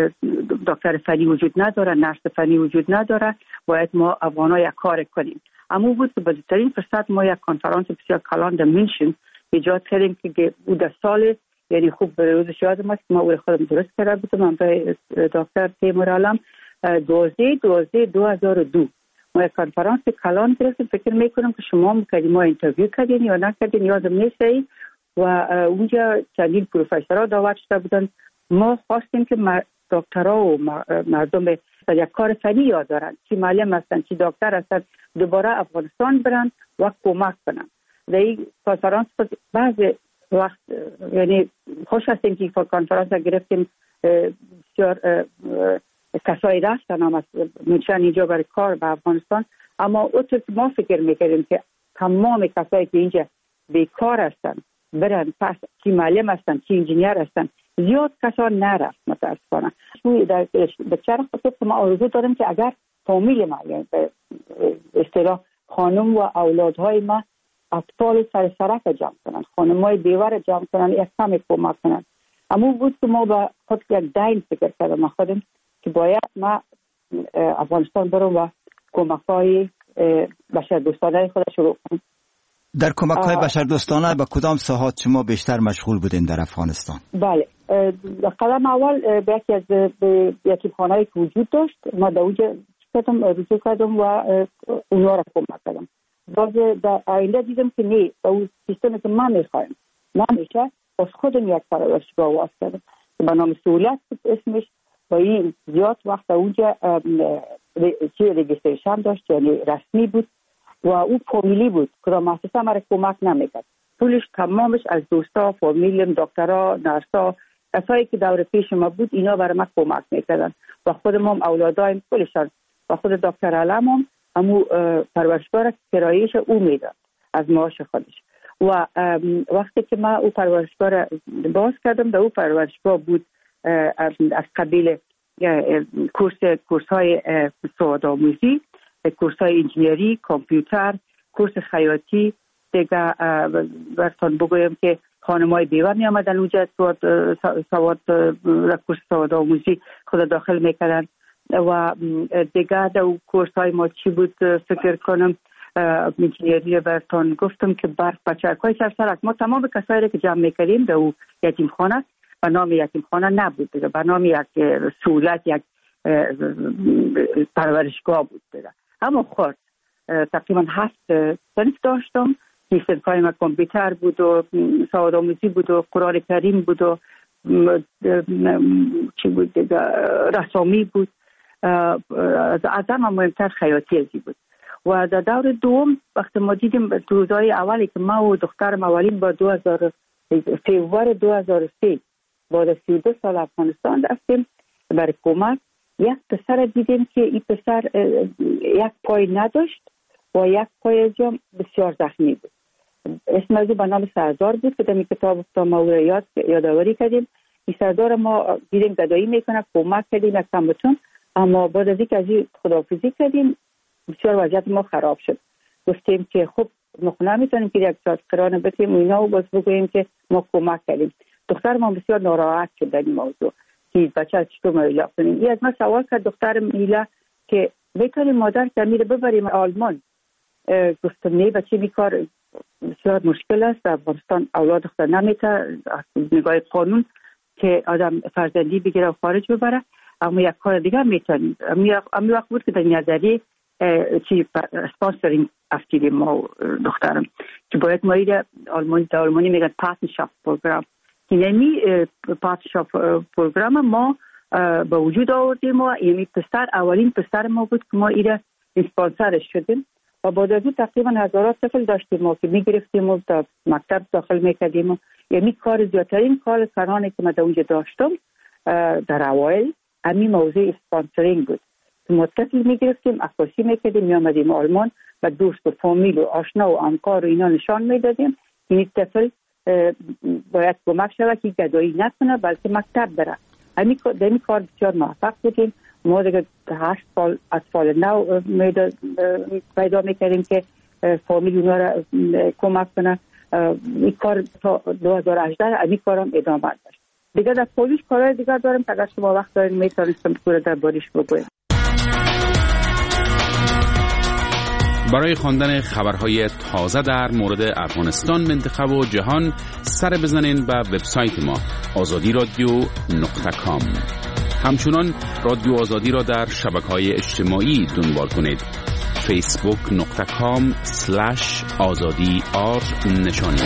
دکتر فنی وجود نداره، نرس فنی وجود نداره، باید ما افغان‌ها یک کار کنیم. اما بود که بزرگترین فرصت ما یک کنفرانس بسیار کلان در مونشن ایجاد کردیم که او در سال، یعنی خوب به روزش یادم است که ما او خودم درست کرده بودم، من به دکتر تیمور علم دوازده دوازده دو هزار و دو ما یک کنفرانس کلان گرفتیم. فکر میکنم که شما مکردیم، ما اینترویو کردین یا نکردین یادم نیست. و اونجا چندین پروفسورها دعوت شده بودن. ما خواستیم که دکترها و مردم یک کار فنی یاد دارن، چی معلم هستن، چی دکتر هستن، دوباره افغانستان برن و کمک کنن. در این کنفرانس بعض وقت یعنی خوش هستیم که کنفرانس گرفتیم، بسیار کسایی رفتن هم از منشن اینجا برای کار به افغانستان. اما اونطور که ما فکر میکردیم که تمام کسایی که اینجا بیکار هستن برن پس، چی معلم هستن، چی انجینیر هستن، زیاد کسا نرفت متاسفانه. در بچه خطور که ما آرزو دارم که اگر فامیل ما، یعنی به اصطلاح خانم و اولادهای ما اطفال سر سرک جمع کنن، خانمای بیوه جمع کنن، یک کمی کمک کنن. اما بود که ما با خود یک دین فکر کردم خودم که باید ما افغانستان برم و کمک های بشر دوستانه خود شروع کنم. در کمک های بشر دوستانه با کدام ساحات شما بیشتر مشغول بودین در افغانستان؟ بله، در قدم اول به یکی از یتیمخانه‌ای که وجود داشت ما در اونجا کردم، رجوع کردم و اونها را کمک کردم. باز در آینده دیدم که نه، با اون سیستمی که من میخوایم من میشه باز خودم یک پرورشگاه واس کردم به نام سهولت اسمش. با این زیاد وقت اونجا چی رجیستریشن داشت، یعنی رسمی بود و او فامیلی بود که مؤسسه مرا کمک نمیکرد. پولش تمامش از دوستا، فامیلم، دکترها، نرسا، کسایی که دور پیش ما بود اینا برای ما کمک میکردن و خودم هم اولادایم پولشان و خود دکتر علم هم همو پرورشگاه کرایهش او میداد. از معاش خودش. و وقتی که ما او پرورشگاه را باز کردم، در او پرورشگاه بود از قبیل کورس کورس های سوادآموزی، کورس های انجینری، کامپیوتر، کورس خیاطی. دیگه براتون بگویم که خانمای بیوه می آمدن اونجا سواد سواد کورس سوادآموزی خود داخل میکردن. و دیگه در کورس های ما چی بود فکر کنم انجینری براتون گفتم که برق بچه‌های سرسرک. ما تمام کسایی که جمع میکردیم در یتیم خانه به نام یتیم خانه نبود، به نام یک سهولت، یک پرورشگاه بود. اما خورد تقریبا هفت صنف داشتم. این صنف های ما کامپیوتر بود و سوادآموزی بود و قرآن کریم بود و چی بود دیگه، رسامی بود. از همه مهمتر خیاطی ازی بود. و در دور دوم وقتی ما دیدیم روزهای اولی که ما و دخترم اولین با دو هزار فوریه دو هزار و سه بعد از سی و دو سال افغانستان رفتیم برای کمک، یک پسر دیدیم که این پسر یک پای نداشت و یک پای از جام بسیار زخمی بود. اسم از او به نام سردار بود که در این کتاب ما او را یاد یادآوری کردیم. این سردار ما دیدیم گدایی میکنه، کمک کردیم یک کمتون، اما بعد از اینکه از این خداحافظی کردیم بسیار وضعیت ما خراب شد. گفتیم که خب ما نمیتونیم که یک ساعت قرآن بتیم و اینا و باز بگوییم که ما کمک کردیم. دختر ما بسیار ناراحت شد در این موضوع که بچه چطور ما ایلا کنیم. این از ما سوال کرد دخترم ایلا که بکنیم مادر که میره ببریم آلمان. گفتم نه بچه بی کار بسیار مشکل است. در افغانستان اولاد دختر نمیتونه از نگاه قانون که آدم فرزندی بگیره و خارج ببره، اما یک کار دیگه میتونیم. امی وقت بود که در نظری چی اسپانسرینگ افتیدیم ما دخترم که باید ما ایره آلمانی در آلمانی میگن پارتنرشاپ پروگرام که نمی پارتنرشاپ پروگرام ما به وجود آوردیم و یعنی پسر اولین پسر ما بود که ما ایره اسپانسرش شدیم و بعد از اون تقریبا هزارات طفل داشتیم ما که میگرفتیم و در مکتب داخل میکردیم و یعنی کار زیادترین کار کارانی که ما در اونجا داشتم در اوایل همین موضوع اسپانسرینگ بود. ما طفل میگرفتیم، عکاسی میکردیم، میامدیم آلمان و دوست و فامیل و آشنا و همکار و اینا نشان میدادیم که این طفل باید کمک شود که گدایی نکنه بلکه مکتب بره. همین در این کار بسیار موفق بودیم. ما دیگه هشت سال اطفال نو پیدا میکردیم که فامیل اونا را کمک کنه. این کار تا دو هزار و هجده همین کارم ادامه داشت. دیگه در پولیس کارهای دیگه دارم که اگر شما وقت دارین میتونستم پورا در باریش بگویم. برای خواندن خبرهای تازه در مورد افغانستان، منطقه و جهان سر بزنین به وبسایت ما آزادی رادیو نقطه کام. همچنان رادیو آزادی را در شبکه‌های اجتماعی دنبال کنید. فیسبوک نقطه کام سلش آزادی آر نشانی.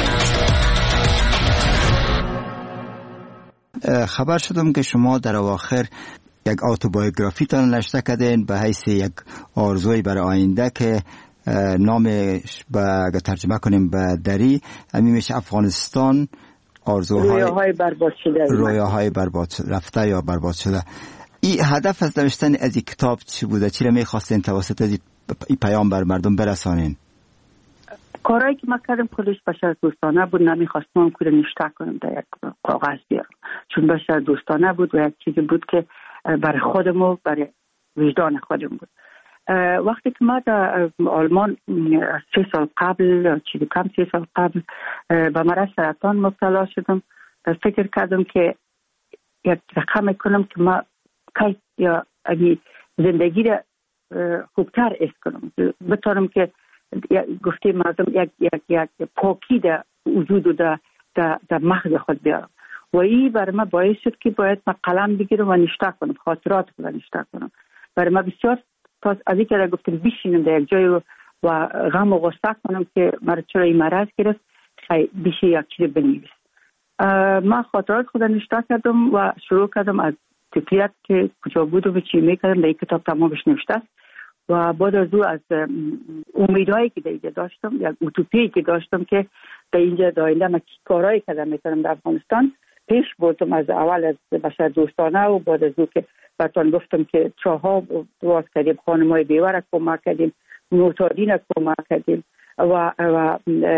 خبر شدم که شما در اواخر یک اتوبیوگرافی تان نوشته کردین به حیث یک آرزوی برای آینده که نامش به اگه ترجمه کنیم به دری همین میشه افغانستان آرزوهای رویاهای برباد شده رویاهای برباد رفته یا برباد شده. این هدف از نوشتن از این کتاب چی بوده؟ چی را میخواستین توسط از این پیام بر مردم برسانین؟ کارهایی که من کردم کلش بشر دوستانه بود. نمیخواستم که نوشته کنم در یک کاغذ بیارم چون بشر دوستانه بود و یک چیزی بود که برای خودم و برای وجدان خودم بود. وقتی که ما در آلمان سه سال قبل چیزی کم سه سال قبل به مرض سرطان مبتلا شدم، فکر کردم که یک رقم کنم که ما کیف یا زندگی را خوبتر است کنم، بتونم که گفته مردم یک یک یک پاکی در وجود و در در مغز خود بیارم و این برای من باعث شد که باید من قلم بگیرم و نوشته کنم، خاطرات رو نوشته کنم. برای من بسیار تا از این که گفتم بشینم در یک جای و, و غم و غصه کنم که مرا چرا این مرض گرفت، خیلی بشه یک چیز بنویس. من خاطرات خود نوشته کردم و شروع کردم از طفلیت که کجا بودم و چی میکردم در این کتاب تمامش نوشته است. و بعد از او از امیدهایی که در اینجا داشتم، یک اوتوپیایی که داشتم که در اینجا در آینده من کارهایی کردم میتونم در افغانستان پیش بردم. از اول از بشر دوستانه و بعد از او که براتون گفتم که چاها باز کردیم، خانمای بیوه را کمک کردیم، معتادین را کمک کردیم، و, و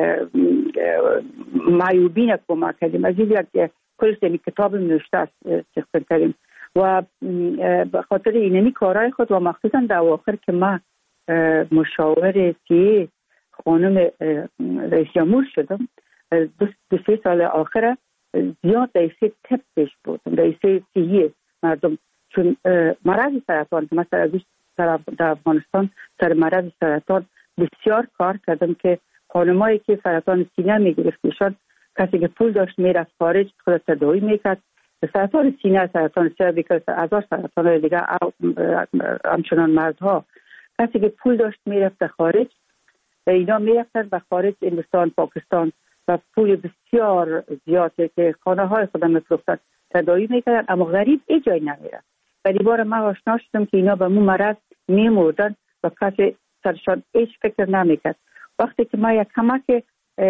معیوبین کمک کردیم. از این یک کل سمی کتاب نوشته است سخن کردیم و به خاطر اینمی کارهای خود و مخصوصا در آخر که ما مشاور سی خانم رئیس جمهور شدم، دو, دو سه سال آخر زیاد دیسه تپ پیش بود، دیسه سیهی مردم، چون مرض سرطان که مثلا در افغانستان سر مرض سرطان بسیار کار کردم که خانمایی که سرطان سینه میگرفتشان کسی که پول داشت میرفت خارج خود تداوی میکرد. سرطان سینه، سرطان سرویکال، هزار سرطان دیگه همچنان مردها، کسی که پول داشت میرفت خارج، اینا میرفتن به خارج هندوستان، پاکستان و پول بسیار زیاده که خانه های خودم میفروختن تداوی میکردن، اما غریب ای جای نمیرفت. ولی بار ما آشنا شدم که اینا به مو مرض میمردن و کسی سرشان هیچ فکر نمیکرد. وقتی که ما یک کمک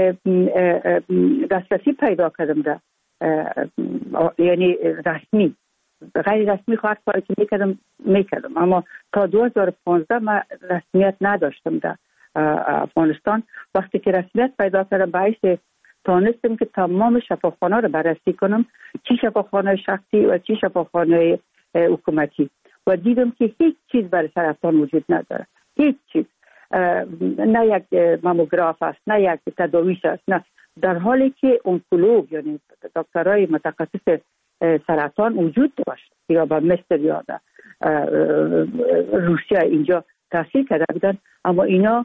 دسترسی پیدا کردم ده، یعنی رسمی، غیر رسمی خواهد کاری که میکردم میکردم، اما تا دو هزار و پانزده ما رسمیت نداشتم در افغانستان. وقتی که رسمیت پیدا کردم باعث تانستم که تمام شفاخانه رو بررسی کنم، چی شفاخانه شخصی و چی شفاخانه حکومتی، و دیدم که هیچ چیز برای سرطان وجود نداره، هیچ چیز، نه یک ماموگراف است، نه یک تداویش است، نه، در حالی که اونکولوگ یعنی دکترای متخصص سرطان وجود داشت یا با مصر یا روسیه اینجا تحصیل کرده بودن، اما اینا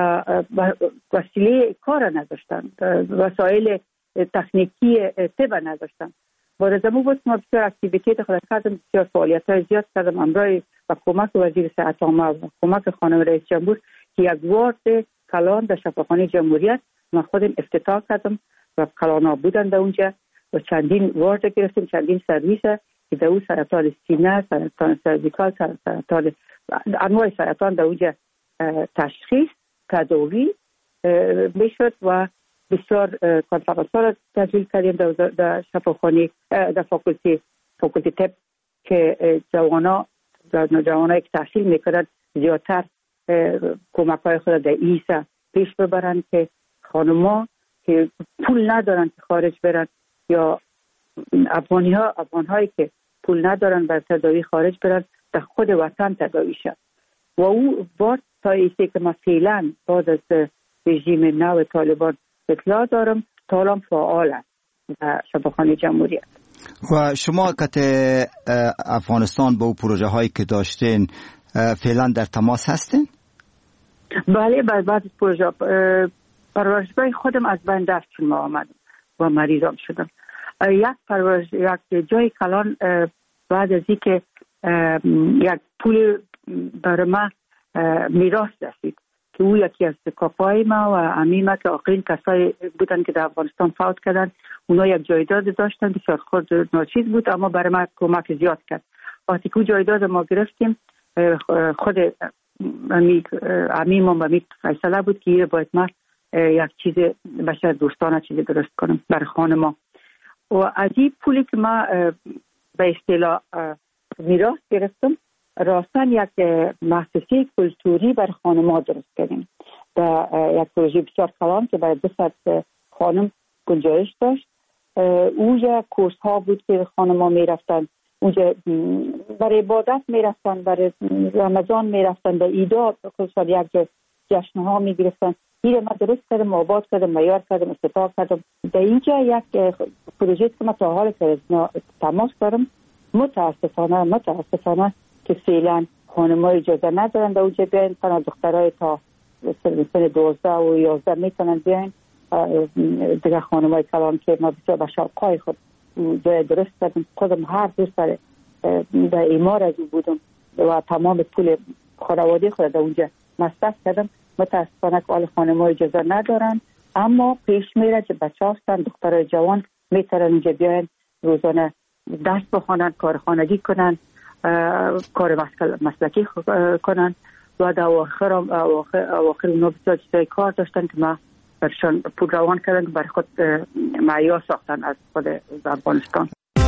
وسیله کار نداشتن، وسایل تکنیکی طب نداشتن. بعد از امو بود ما بسیار اکتیویتی خود کردم، بسیار فعالیت های زیاد کردم همراه و کمک وزیر صحت عامه و کمک خانم رئیس جمهور که یک وارد کلان در شفاخانه جمهوریت ما خودم افتتاح کردم و کلانا بودن در اونجا و چندین وارد گرفتیم، چندین سرویس که در اون سرطان سینه، سرطان سرویکال، سرطان انواع سرطان در اونجا تشخیص، تداوی میشد و بسیار کنفرانس ها را تشکیل کردیم در شفاخانه، در فاکولتی فاکولتی طب که جوانا جوانایی که تحصیل میکنند زیادتر کمک های خود در ایسا پیش ببرند که خانما که پول ندارن که خارج برن یا افغانی ها افغان هایی که پول ندارن بر تداوی خارج برن در خود وطن تداوی شد. و او بار تا ایسته که ما فعلا بعد از رژیم نو طالبان اطلاع دارم تا فعال است در شفاخانه جمهوریت. و شما که افغانستان با پروژه هایی که داشتین فعلا در تماس هستین؟ بله، بعد بعد پروژه پرورشگاه خودم از بین دست ما آمدم و مریضم شدم. یک پرورش یک جای کلان بعد از اینکه یک پول برای ما میراث رسید که او یکی از کاکای ما و عمیم ما که آخرین کسایی بودن که در افغانستان فوت کردن، اونا یک جایداد داشتن بسیار خود ناچیز بود اما برای ما کمک زیاد کرد. وقتی که جایداد ما گرفتیم خود عمیم و عمیم فیصله بود که یه باید ما یک چیز بشر دوستانه چیزی درست کنم برای خانه ما. و از این پولی که ما به اصطلاح میراث گرفتم راستن یک مؤسسه کلتوری بر خانما درست کردیم. در یک پروژه بسیار کلان که برای دو صد خانم گنجایش داشت. اونجا کورس ها بود که خانما می رفتن، اونجا برای عبادت می رفتن، برای رمضان می رفتن، به ایدا خصوصا یک جشن ها می گرفتن. این ما درست کردم، آباد کردم، معیار کردم، افتتاح کردم. در اینجا یک پروژه که ما تا حال که تماس دارم متاسفانه متاسفانه که فعلا خانم‌ها اجازه ندارن در اونجا بیاین، فقط دخترای تا سن دوازده و یازده میتونن بیاین. دیگه خانم‌های کلان که ما بسیار به شوقای خود جای درست کردیم، خودم هر روز در در ایمار از بودم و تمام پول خانواده خود در اونجا مصرف کردم. متاسفانه که آل خانم‌ها اجازه ندارن، اما پیش میره که بچه هستن دخترای جوان میتونن اونجا بیاین، روزانه درس بخونن، کار خانگی کنن، کار مسلکی کنن و در آخر آخر اونا بسیار چیزای کار داشتن که ما برشان پول روان کردن که بر خود معیار ساختن از خود افغانستان.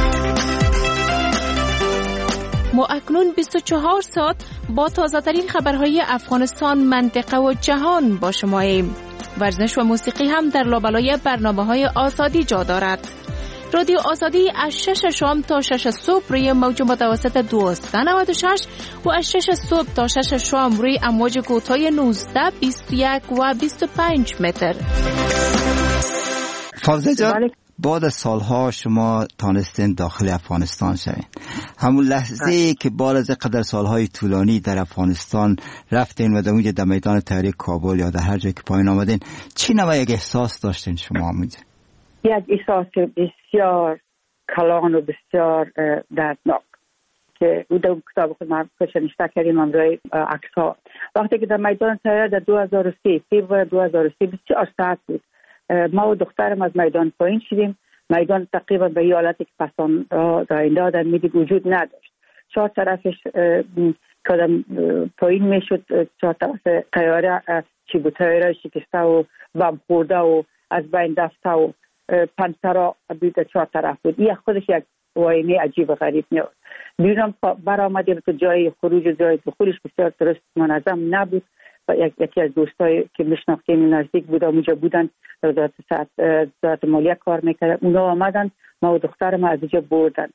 ما اکنون بیست و چهار ساعت با تازه ترین خبرهای افغانستان، منطقه و جهان با شماییم. ورزش و موسیقی هم در لابلای برنامه‌های آزادی جا دارد. رادیو آزادی از شش شام تا شش صبح روی موج متوسط دویست و نود و شش و از شش صبح تا شش شام روی امواج کوتاه نوزده، بیست و یک و بیست و پنج متر. فوزه جان، بعد از سالها شما تانستین داخل افغانستان شوین. همون لحظه ای که بعد از قدر سالهای طولانی در افغانستان رفتین و در اونجا در میدان تحریک کابل یا در هر جای که پایین آمدین، چی نوع یک احساس داشتین شما اونجا؟ یک احساس بسیار کلان و بسیار دردناک که او در کتاب خود ما نوشته کردیم امروی عکس ها. وقتی که در میدان تحریک در دو هزار و سه فوریه دو هزار و سه بسیار ساعت بود، ما و دخترم از میدان پایین شدیم. میدان تقریبا به این حالتی که پسان در اینده آدم میدید وجود نداشت. چهار طرفش کدام پایین میشد، چهار طرف قیاره چی بود، تیاره شکسته و بم خورده و از بین دسته و پنسرا بود چهار طرف بود. این خودش یک واینه عجیب و غریب میاد. بیرون برآمدیم تو جای خروج و جای دخولش بسیار درست منظم نبود و یک یکی از دوستای که میشناختیم نزدیک بود اونجا بودن، وزارت صحت وزارت مالیه کار میکردن، اونا آمدن ما و دخترم از اینجا بردن.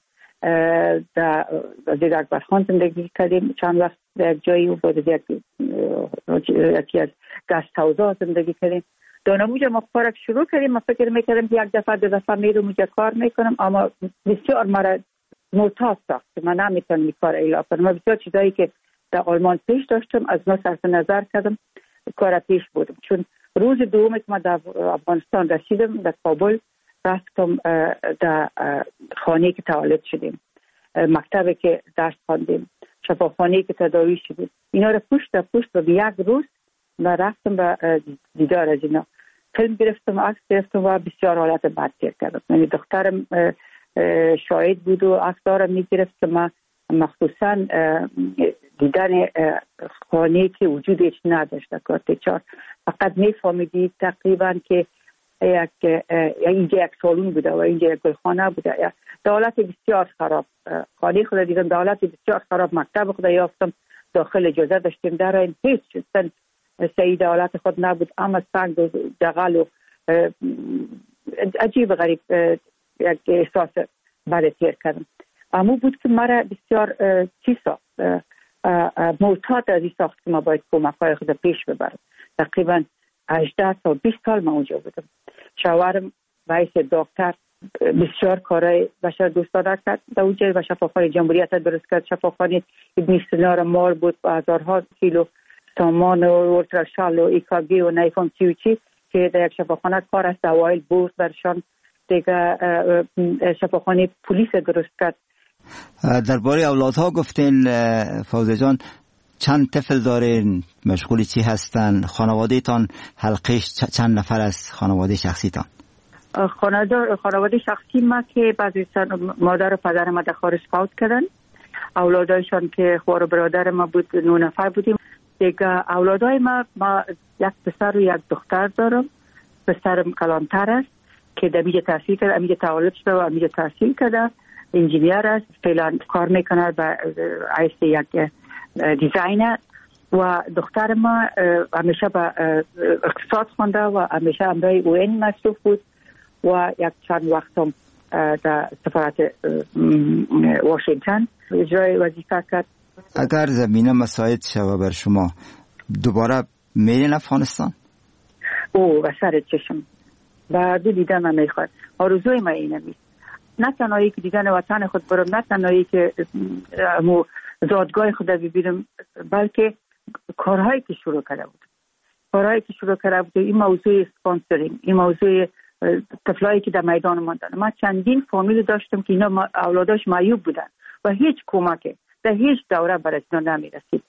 در وزیر اکبر خان زندگی کردیم چند وقت در یک جایی و بعد یک یکی از گست هاوزا زندگی کردیم. دانموجا ما کارک شروع کردیم. ما فکر میکردم یک دفعه دو دفعه میرم اونجا کار میکنم، اما بسیار مرا معتاد ساخت که من نمیتونم این کار اجرا کنم. من بسیار چیزایی که در آلمان پیش داشتم از ما صرف نظر کردم، کار پیش بودم. چون روز دوم که ما در افغانستان رسیدم در کابل، رفتم در خانه که تولد شدیم، مکتبی که درس خواندیم، شفاخانه که تداوی شدیم، اینا رو پشت در پشت و یک روز من رفتم به دیدار از اینا. فیلم گرفتم، عکس گرفتم و بسیار حالت بد تیر کردم. یعنی دخترم شاهد بود و عکس دارم میگرفت که من مخصوصا دیدن خانه که وجودش نداشت کارتچار، فقط میفهمیدی تقریبا که یک اینجا یک سالون بوده و اینجا یک گلخانه بوده. دولت بسیار خراب، خانه خود دیدم دولت بسیار خراب. مکتب خود یافتم داخل اجازه داشتیم در این هیچ سن سعید دولت خود نبود، اما سنگ و دغل و عجیب غریب یک احساس بد تیر کردم. اما بود که مرا بسیار چی ساخت، معتاد از این ساخت که ما باید کمک‌های خود پیش ببرم. تقریبا هجده تا بیست سال ما اونجا بودم. شوهرم باعث دکتر بسیار کارهای بشر دوستانه کرد در اونجا و شفاخانه جمهوریت درست کرد. شفاخانه ابن سینا را مار بود و هزارها کیلو سامان و اولتراشال و ایکاگی و نیفون چی و چی که در یک شفاخانه کار است. اوایل برد برشان دیگه شفاخانه پلیس درست کرد. درباره اولادها گفتین فوزه جان، چند طفل دارین؟ مشغول چی هستن؟ خانواده تان حلقش چند نفر از خانواده شخصی تان؟ خانواده شخصی ما که بعضی مادر و پدر ما در خارج فوت کردن. اولادایشان که خوار برادر ما بود نه نفر بودیم. دیگه اولادای ما ما یک پسر و یک دختر دارم. پسرم کلانتر است که در میجه تحصیل کرده، امیجه تولد شده و امیجه تحصیل کرده، انجینیر است، فعلا کار میکنه به عیس یک دیزاینر. و دختر ما همیشه به اقتصاد خونده و همیشه امرای او این مصروف بود و یک چند وقت هم در سفارت واشنگتن اجرای وظیفه کرد. اگر زمینه مساعد شوه بر شما دوباره میرین افغانستان؟ او و سر چشم بعد دیدن من میخواد. آرزوی من اینه میست، نه تنهایی که دیدن وطن خود برم، نه تنهایی که زادگاه خود ببینم، بلکه کارهایی که شروع کرده بود کارهایی که شروع کرده بود این موضوع اسپانسرینگ، این موضوع طفلایی که در میدان ماندن. من چندین فامیل داشتم که اینا اولاداش معیوب بودن و هیچ کمکی در هیچ دوره برای اینا نمیرسید.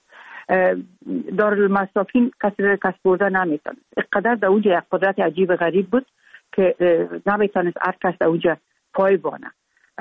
دارالمساکین کسی را کس برده نمیتونست. اقدر در اوجه یک قدرت عجیب غریب بود که نمیتونست هر کس در اوجه پای بانه.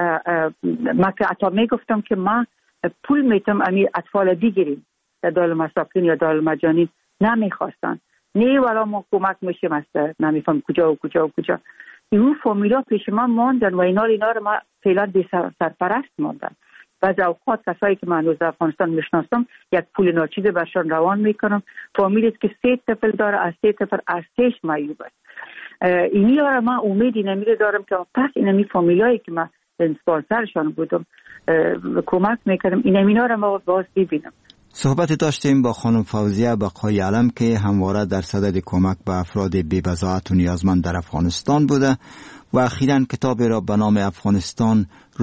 من که اتا میگفتم که ما پول میتونم امی اطفال دیگریم در دارالمساکین یا دارالمجانین نمیخواستن. نه ولی ما کمک میشیم است نمیفهم کجا و کجا و کجا. این فامیلا پیش ما ماندن و اینا اینا رو ما فعلا بی سرپرست ماندن. بعض اوقات کسایی که من در افغانستان میشناسم یک پول ناچیز برشان روان میکنم. فامیلی است که سه طفل داره، از سه طفل از سهش معیوب است. اینی را من امیدی نمیده دارم که پس اینمی فامیلایی که من اسپانسرشان بودم کمک میکردم این امینا را ما باز ببینم. صحبت داشتیم با خانم فوزیه بقای علم که همواره در صدد کمک به افراد بی‌بضاعت و نیازمند در افغانستان بوده و اخیراً کتابی را به نام افغانستان